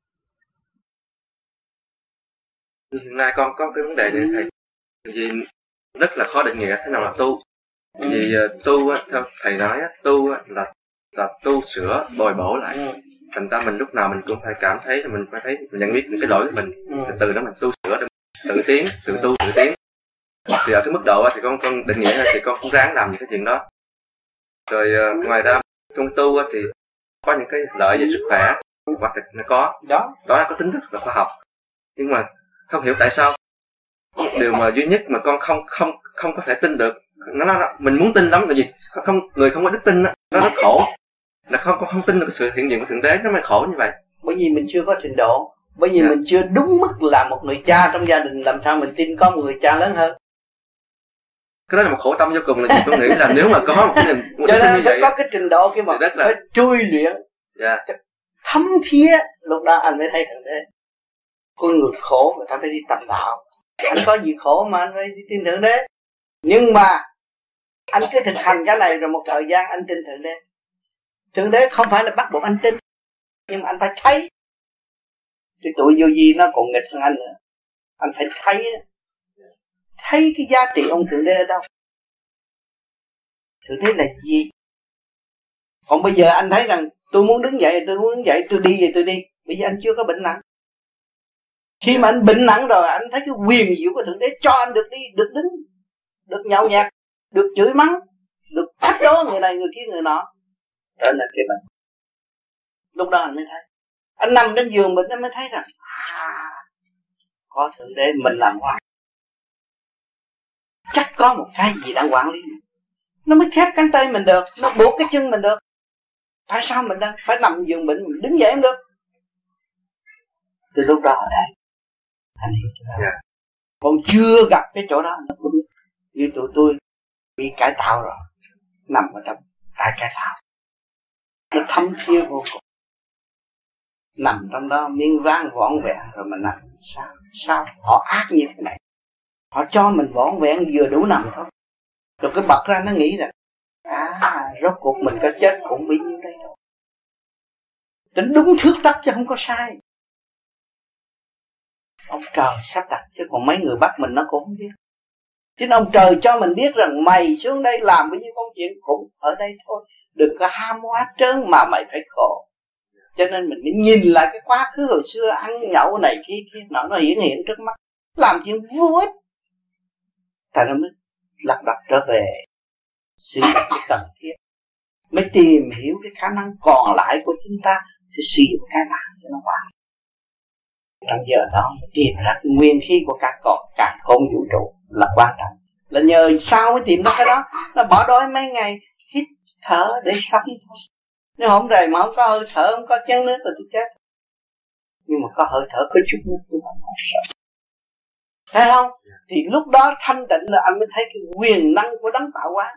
Hiện nay con có cái vấn đề này thầy, vì rất là khó định nghĩa thế nào là tu. Vì tu á, theo thầy nói á, tu á, là tu sửa bồi bổ lại. Thành ra mình lúc nào mình cũng phải cảm thấy, mình phải thấy, mình nhận biết những cái lỗi của mình, từ đó mình tu sửa, tự tiến, tự tu, tự tiến. Thì ở cái mức độ thì con định nghĩa thì con cũng ráng làm những cái chuyện đó. Rồi ngoài ra trong tu thì có những cái lợi về sức khỏe, quả thực nó có, đó có tính rất là khoa học. Nhưng mà không hiểu tại sao điều mà duy nhất mà con không có thể tin được, nó mình muốn tin lắm, tại vì người không có đức tin đó, nó rất khổ, là không tin được cái sự hiện diện của thượng đế, nó mới khổ như vậy. Bởi vì mình chưa có trình độ, bởi vì mình chưa đúng mức là một người cha trong gia đình, làm sao mình tin có một người cha lớn hơn. Cái đó là một khổ tâm vô cùng, là tôi nghĩ là nếu mà có một cái niềm cho nên phải có cái trình độ kia mà phải chui luyện thấm thía, lúc đó anh mới thấy thượng đế. Con người khổ người ta phải đi tập đạo, anh có gì khổ mà anh phải đi tin thượng đế. Nhưng mà anh cứ thực hành cái này rồi một thời gian anh tin thượng đế. Thượng đế không phải là bắt buộc anh tin, nhưng mà anh phải thấy. Cái tuổi vô vi nó còn nghịch hơn anh nữa. Anh phải thấy cái giá trị ông thượng đế ở đâu. Thượng đế là gì? Còn bây giờ anh thấy rằng tôi muốn đứng dậy, tôi đi vậy tôi đi. Bây giờ anh chưa có bệnh nặng. Khi mà anh bệnh nặng rồi, anh thấy cái quyền diệu của thượng đế cho anh được đi, được đứng, được nhậu nhạt, được chửi mắng, được thách đố người này người kia người nọ. Đó là cái bệnh. Lúc đó anh mới thấy. Anh nằm trên giường mình anh mới thấy rằng có thượng đế mình làm hoài. chắc có một cái gì đang quản lý nó mới khép cánh tay mình được, nó buộc cái chân mình được. Tại sao mình đang phải nằm giường bệnh mình đứng dậy không được? Từ lúc đó ở đây anh hiểu chưa? Còn chưa gặp cái chỗ đó nó không biết. Như tụi tôi bị cải tạo rồi, nằm ở trong cải tạo, nó thấm thía vô cùng. Nằm trong đó miếng ván vỏn vẹn rồi mình nằm sao họ ác như thế này, họ cho mình vỏn vẹn vừa đủ nằm thôi, rồi cái bật ra nó nghĩ rằng rốt cuộc mình có chết cũng bấy nhiêu đây thôi. Tính đúng thước tắc chứ không có sai. Ông trời sắp đặt chứ còn mấy người bắt mình nó cũng không biết. Chứ ông trời cho mình biết rằng mày xuống đây làm bao nhiêu công chuyện cũng ở đây thôi, đừng có ham hóa trơn mà mày phải khổ. Cho nên mình mới nhìn lại cái quá khứ hồi xưa ăn nhậu này kia nó hiển hiện trước mắt, làm chuyện vô ích. Tại nó mới lặp đập trở về sử dụng cái cần thiết, mới tìm hiểu cái khả năng còn lại của chúng ta sẽ sử dụng cái nào cho nó qua. Trong giờ đó mới tìm ra cái nguyên khí của cả khôn vũ trụ là quan trọng. Là nhờ sao mới tìm ra cái đó. Nó bỏ đói mấy ngày hít thở để sống thôi. Nếu không rầy mà không có hơi thở, không có chén nước là tôi chết. Nhưng mà có hơi thở, có chút nước tôi không sợ. Thấy không? Thì lúc đó thanh tịnh là anh mới thấy cái quyền năng của đấng tạo hóa.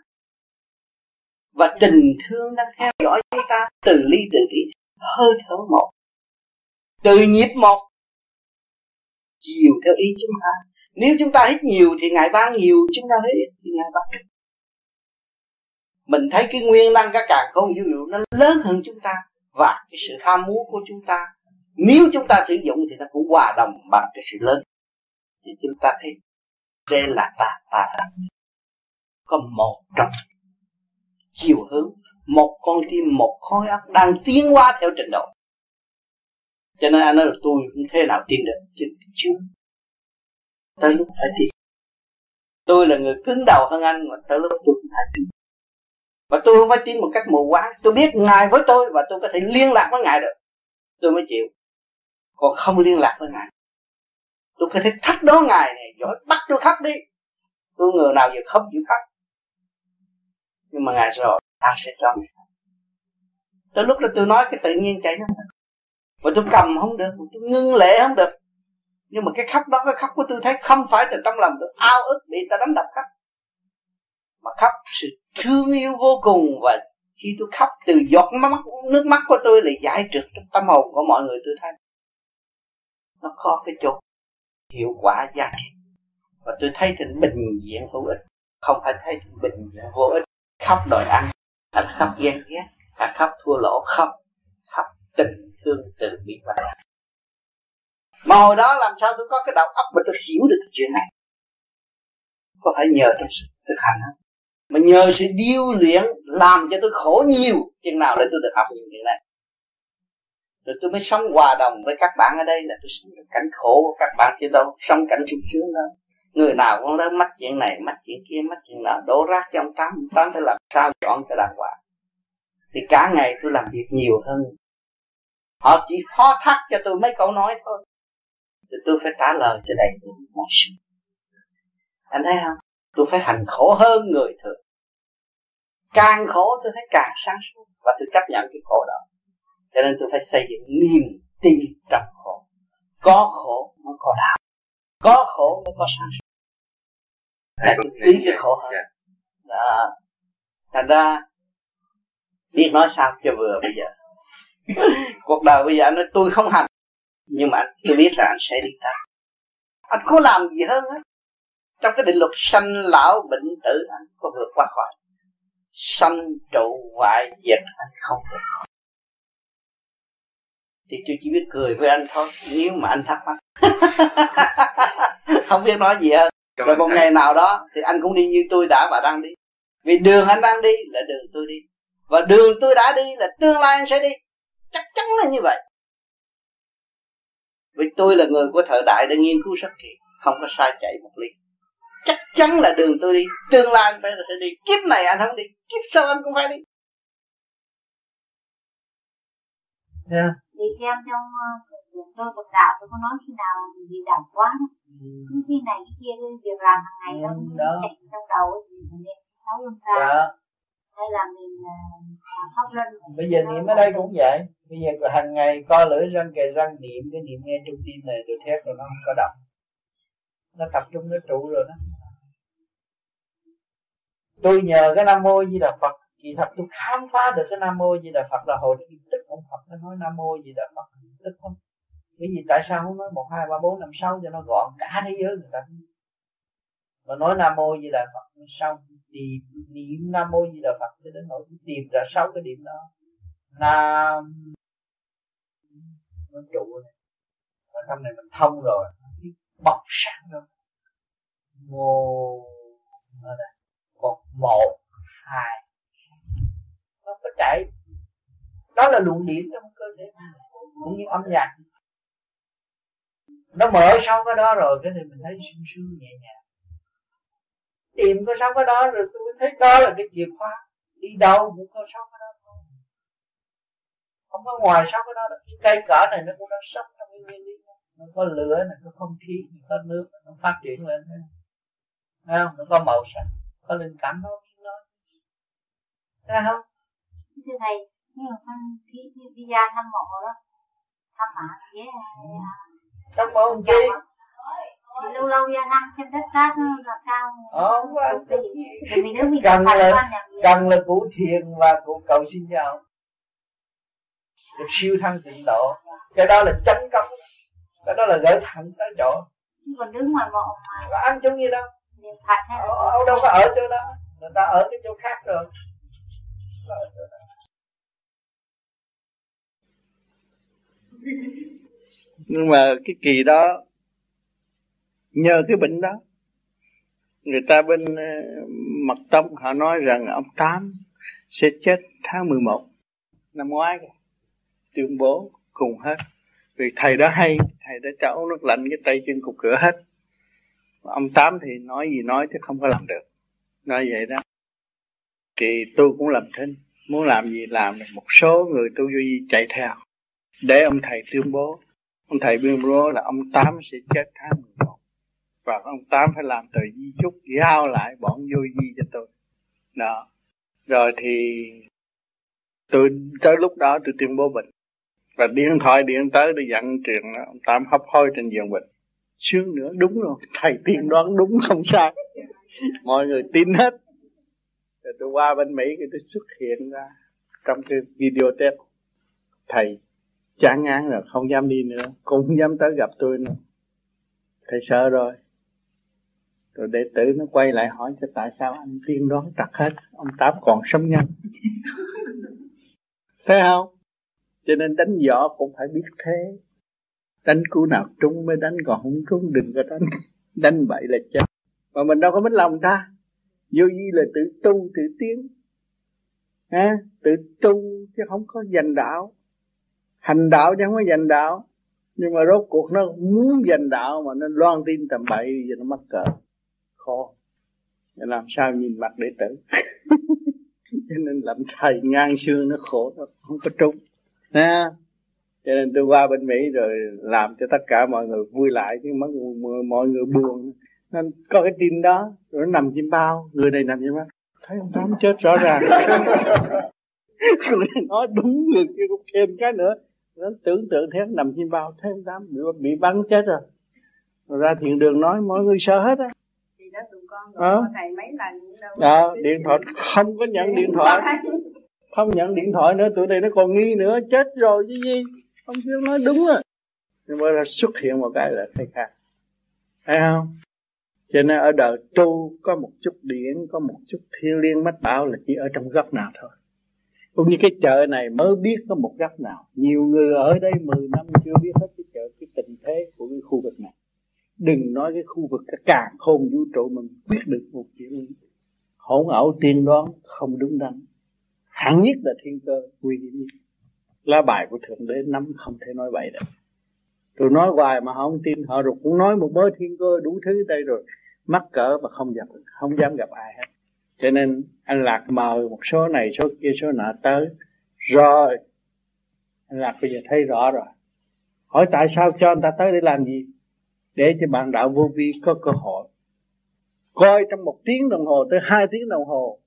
Và tình thương đang theo dõi chúng ta từ ly từ tí, hơi thở một, từ nhịp một, chiều theo ý chúng ta. Nếu chúng ta hít nhiều thì Ngài ban nhiều, chúng ta hít thì Ngài ban ít. Mình thấy cái nguyên năng cả càn khôn vũ trụ nó lớn hơn chúng ta, và cái sự ham muốn của chúng ta, nếu chúng ta sử dụng thì nó cũng hòa đồng bằng cái sự lớn. Thì chúng ta thấy đây là ta có một trong chiều hướng, một con tim, một khối óc đang tiến hóa theo trình độ. Cho nên anh nói là tôi cũng thế nào tin được chứ chưa. Tới lúc phải tin. Tôi là người cứng đầu hơn anh, mà tới lúc tôi cũng phải tin. Và tôi không phải tin một cách mù quáng. Tôi biết Ngài với tôi và tôi có thể liên lạc với Ngài được, tôi mới chịu. Còn không liên lạc với Ngài, tôi có thể thách đố Ngài này, giỏi bắt tôi khóc đi. Tôi người nào giờ không chịu khóc. Nhưng mà Ngài rồi, ta sẽ cho mình. Tới lúc đó tôi nói cái tự nhiên chảy nó. Và tôi cầm không được, tôi ngưng lệ không được. Nhưng mà cái khóc đó, cái khóc của tôi thấy không phải từ trong lòng tôi ao ức bị ta đánh đập khóc, mà khóc sự thương yêu vô cùng. Và khi tôi khóc, từ giọt nước mắt của tôi là giải trượt trong tâm hồn của mọi người tôi thấy. Nó có cái chỗ hiệu quả giá trị. Và tôi thấy thành bình diện hữu ích, không phải thấy thành bình diện vô ích. Khóc đòi ăn, hay khóc ghen ghét, hay khóc thua lỗ, không. Khóc tình thương từ bi và đạo. Mà hồi đó làm sao tôi có cái đầu óc mà tôi hiểu được cái chuyện này? Có phải nhờ trong sự thực hành không? Mà nhờ sự điêu luyện làm cho tôi khổ nhiều, chừng nào để tôi được học những chuyện này. Rồi tôi mới sống hòa đồng với các bạn ở đây, là tôi sống được cảnh khổ của các bạn chứ đâu sống cảnh sung sướng đâu. Người nào cũng nói mắc chuyện này, mắc chuyện kia, mắc chuyện nọ, đổ rác cho ông Tám phải làm sao chọn cho đàng hoàng. Thì cả ngày tôi làm việc nhiều hơn. Họ chỉ phó thác cho tôi mấy câu nói thôi, thì tôi phải trả lời cho đầy đủ mọi sự. Anh thấy không? Tôi phải hành khổ hơn người thường. Càng khổ tôi thấy càng sáng suốt, và tôi chấp nhận cái khổ đó. Cho nên tôi phải xây dựng niềm tin trong khổ. Có khổ mới có đạo, có khổ mới có sáng suốt. Tôi biết cái khổ hơn. Đó. Thành ra biết nói sao cho vừa bây giờ. Cuộc đời bây giờ anh nói tôi không hành, nhưng mà tôi biết là anh sẽ đi tới. Anh không làm gì hơn hết. Trong cái định luật sanh lão bệnh tử, anh có vượt qua khỏi. Sanh trụ hoại diệt anh không vượt khỏi. Thì tôi chỉ biết cười với anh thôi, nếu mà anh thắc mắc. Không biết nói gì hơn. Rồi một ngày nào đó thì anh cũng đi như tôi đã và đang đi. Vì đường anh đang đi là đường tôi đi, và đường tôi đã đi là tương lai anh sẽ đi. Chắc chắn là như vậy. Vì tôi là người của thời đại để nghiên cứu rất kỹ, không có sai chạy một ly. Chắc chắn là đường tôi đi, tương lai anh phải đi. Kiếp này anh không đi, kiếp sau anh cũng phải đi. Yeah. Thì em trong tôi Phật đạo tôi có nói khi nào bị đảo quá, cứ khi này cái kia việc làm hàng ngày nó chạy không sao. Đó. Hay là mình pháp luân. Bây giờ niệm ở đây cũng vậy. Bây giờ hàng ngày co lưỡi răng kề răng niệm cái niệm nghe trong tim này rồi thét rồi nó không có động. Nó tập trung nó trụ rồi đó. Tôi nhờ cái Nam Mô Di Đà Phật, kỳ thật tôi khám phá được cái Nam Mô Di Đà Phật là hồi tức ông Phật nó nói Nam Mô Di Đà Phật tức không? Bởi vì tại sao không nói 1, 2, 3, 4, 5, 6 cho nó gọn cả thế giới người ta. Mà nói Nam Mô Di Đà Phật xong niệm Nam Mô Di Đà Phật cho đến nỗi tìm ra 6 cái điểm đó. Nam nó trụ này. Ở trong này mình thông rồi, bọc sáng rồi. Mô ở đây. Còn 1, 2 nó có chạy. Đó là luồng điển trong cơ thể cũng như âm nhạc. Nó mở sau cái đó rồi cái thì mình thấy sung sướng nhẹ nhàng. Tìm có sau cái đó rồi tôi mới thấy đó là cái chìa khóa. Đi đâu cũng có sau cái đó thôi. Không có ngoài sau cái đó là cái cây cỏ này nó cũng đang sống trong cái nguyên lý. Nó có lửa này, có không khí, nó có nước, nó phát triển lên. Thấy không? Nó có màu sắc, có linh cảm nó biết nói. Thấy không? Thưa thầy, nhưng mà khi đi ra thăm mộ đó, thăm mạ vậy thăm mộ làm chi? Thì lâu lâu ra thăm xem đất cát nó là sao? Không có gì. Cần là cụ thiền và cụ cầu xin nhau. Được siêu thăng tịnh độ. Cái đó là chánh công. Cái đó là gửi thẳng tới chỗ. Còn đứng ngoài mộ mà có ăn chung gì đâu. Ông đâu có ở chỗ đó. Người ta ở cái chỗ khác rồi. Nhưng mà cái kỳ đó nhờ cái bệnh đó, người ta bên Mật Tông họ nói rằng ông Tám sẽ chết tháng 11 năm ngoái, tuyên bố cùng hết. Vì thầy đó hay, thầy đã cho uống nước lạnh cái tay chân cục cửa hết. Ông Tám thì nói gì nói chứ không có làm được. Nói vậy đó. Thì tôi cũng làm thinh, muốn làm gì làm được. Một số người tu vô vi chạy theo để ông thầy tuyên bố. Ông thầy tuyên bố là ông Tám sẽ chết tháng 11. Và ông Tám phải làm tờ di chúc giao lại bọn vô vi cho tôi. Đó. Rồi thì tôi tới lúc đó tôi tuyên bố bệnh. Và điện thoại điện tới để dặn chuyện ông Tám hấp hối trên giường bệnh. Sướng nữa, đúng rồi, thầy tiên đoán đúng không sai. Mọi người tin hết. Rồi tôi qua bên Mỹ thì tôi xuất hiện ra trong cái video tape. Thầy chán ngán rồi, không dám đi nữa, cũng không dám tới gặp tôi nữa. Thầy sợ rồi. Rồi đệ tử nó quay lại hỏi cho tại sao anh tiên đoán trật hết, ông Tám còn sống nhân. Thấy không? Cho nên đánh võ cũng phải biết thế. Đánh cú nào trúng mới đánh, còn không trúng đừng có đánh. Đánh bậy là chết. Mà mình đâu có biết lòng ta. Vô vi là tự tu, tự tiến. Tự tu chứ không có giành đạo. Hành đạo chứ không có giành đạo. Nhưng mà rốt cuộc nó muốn giành đạo mà nó loan tin tầm bậy giờ nó mắc cỡ. Khó. Làm sao nhìn mặt đệ tử. Cho nên làm thầy ngang xương nó khổ, nó không có trúng. Cho nên tôi qua bên Mỹ rồi làm cho tất cả mọi người vui lại, chứ mọi người buồn. Nên có cái tin đó, rồi nó nằm trên bao, người này nằm trên bao, thấy ông Tám chết rõ ràng. Người nói đúng, người kia cũng thêm cái nữa, nó tưởng tượng thế nằm trên bao, thấy ông Tám bị bắn chết rồi. Rồi ra thiền đường nói mọi người sợ hết á. Thì đó tụi con rồi thầy mấy lần đâu. Điện thoại không có nhận điện thoại. Không nhận điện thoại nữa, tụi này nó còn nghi nữa, chết rồi chứ gì. Ông kêu nói đúng rồi. Nhưng mà xuất hiện một cái là thấy khác. Thấy không? Cho nên ở đời tu có một chút điển, có một chút thiên liêng mách bảo là chỉ ở trong góc nào thôi. Cũng như cái chợ này mới biết có một góc nào. Nhiều người ở đây 10 năm chưa biết hết cái chợ, cái tình thế của cái khu vực này. Đừng nói cái khu vực cái càn khôn vũ trụ mình biết được một chuyện hỗn ảo tiên đoán không đúng đắn. Hẳn nhất là thiên cơ nguy hiểm nhất. Lá bài của Thượng Đế nắm không thể nói bậy được. Tôi nói hoài mà họ không tin, họ rồi cũng nói một mớ thiên cơ đủ thứ đây rồi. Mắc cỡ mà không dám gặp ai hết. Cho nên anh Lạc mời một số này, số kia, số nọ tới. Rồi, anh Lạc bây giờ thấy rõ rồi. Hỏi tại sao cho anh ta tới để làm gì? Để cho bạn đạo vô vi có cơ hội. Coi trong 1 tiếng đồng hồ tới 2 tiếng đồng hồ.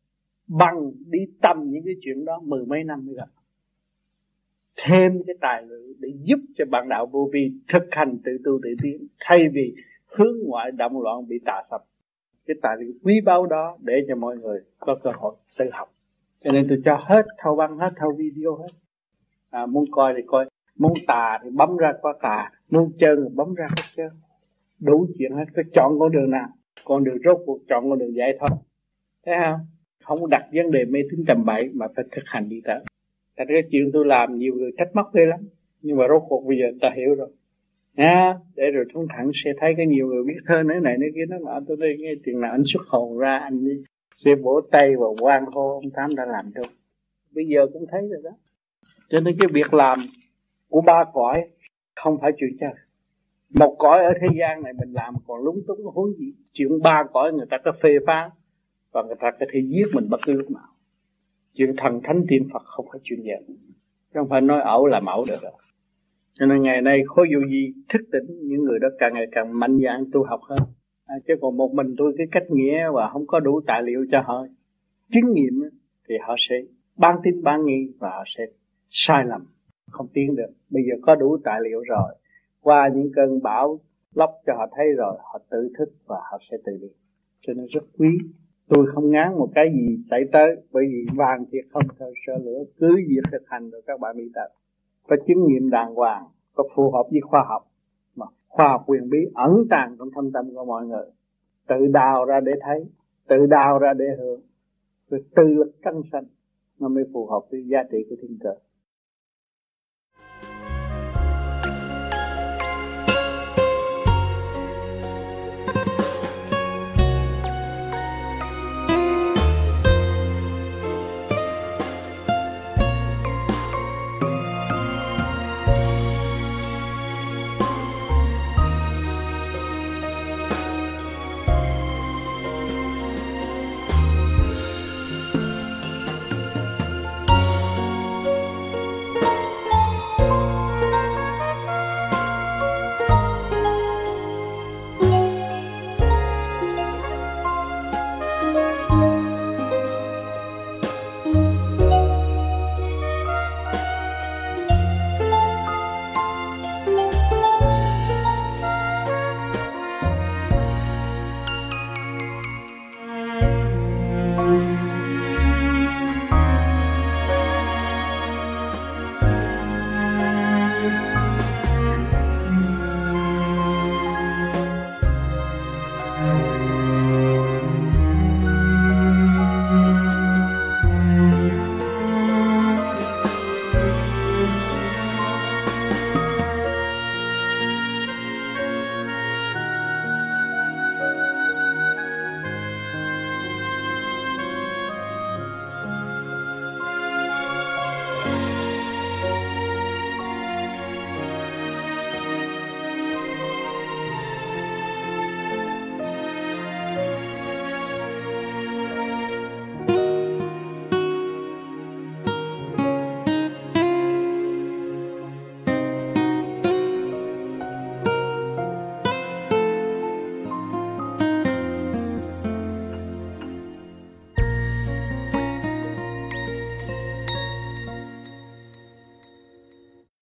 bằng đi tầm những cái chuyện đó 10 mấy năm mới gặp. Thêm cái tài liệu để giúp cho bạn đạo vô vi thực hành tự tu tự tiến, thay vì hướng ngoại động loạn bị tà sập. Cái tài liệu quý báu đó để cho mọi người có cơ hội tự học. Cho nên tôi cho hết thâu băng, hết thâu video hết. Muốn coi thì coi, muốn tà thì bấm ra qua tà, muốn chân thì bấm ra qua chân. Đủ chuyện hết, cứ chọn con đường nào, con đường rốt cuộc chọn con đường giải thoát. Thấy không? Không đặt vấn đề mê tín tầm bậy mà phải thực hành đi tới. Tại cái chuyện tôi làm nhiều người trách móc ghê lắm, nhưng mà rốt cuộc bây giờ ta hiểu rồi. Để rồi thông thẳng sẽ thấy cái nhiều người biết thơ nói này nói kia, nó bảo tôi đây nghe chuyện nào anh xuất hồn ra, anh đi sẽ vỗ tay và hoan hô ông Tám đã làm được. Bây giờ cũng thấy rồi đó. Cho nên cái việc làm của ba cõi không phải chuyện chơi. Một cõi ở thế gian này mình làm còn lúng túng huống gì. Chuyện ba cõi người ta có phê phán và người ta có thể giết mình bất cứ lúc nào. Chuyện thần thánh tiên Phật không phải chuyện vậy. Không phải nói ẩu làm ẩu được rồi. Cho nên ngày nay khối vô vi thức tỉnh, những người đó càng ngày càng mạnh dạn tu học hơn. Chứ còn một mình tôi cái cách nghĩa và không có đủ tài liệu cho họ chứng nghiệm thì họ sẽ ban tin ban nghi và họ sẽ sai lầm, không tiến được. Bây giờ có đủ tài liệu rồi, qua những cơn bão lốc cho họ thấy rồi, họ tự thức và họ sẽ tự đi. Cho nên rất quý. Tôi không ngán một cái gì xảy tới, bởi vì vàng thiệt không sợ lửa, cứ việc thực hành rồi các bạn đi tới. Có chứng nghiệm đàng hoàng, có phù hợp với khoa học, mà khoa học quyền bí ẩn tàng trong thâm tâm của mọi người. Tự đào ra để thấy, tự đào ra để hưởng, rồi tự lực căng sanh, nó mới phù hợp với giá trị của thiên cơ.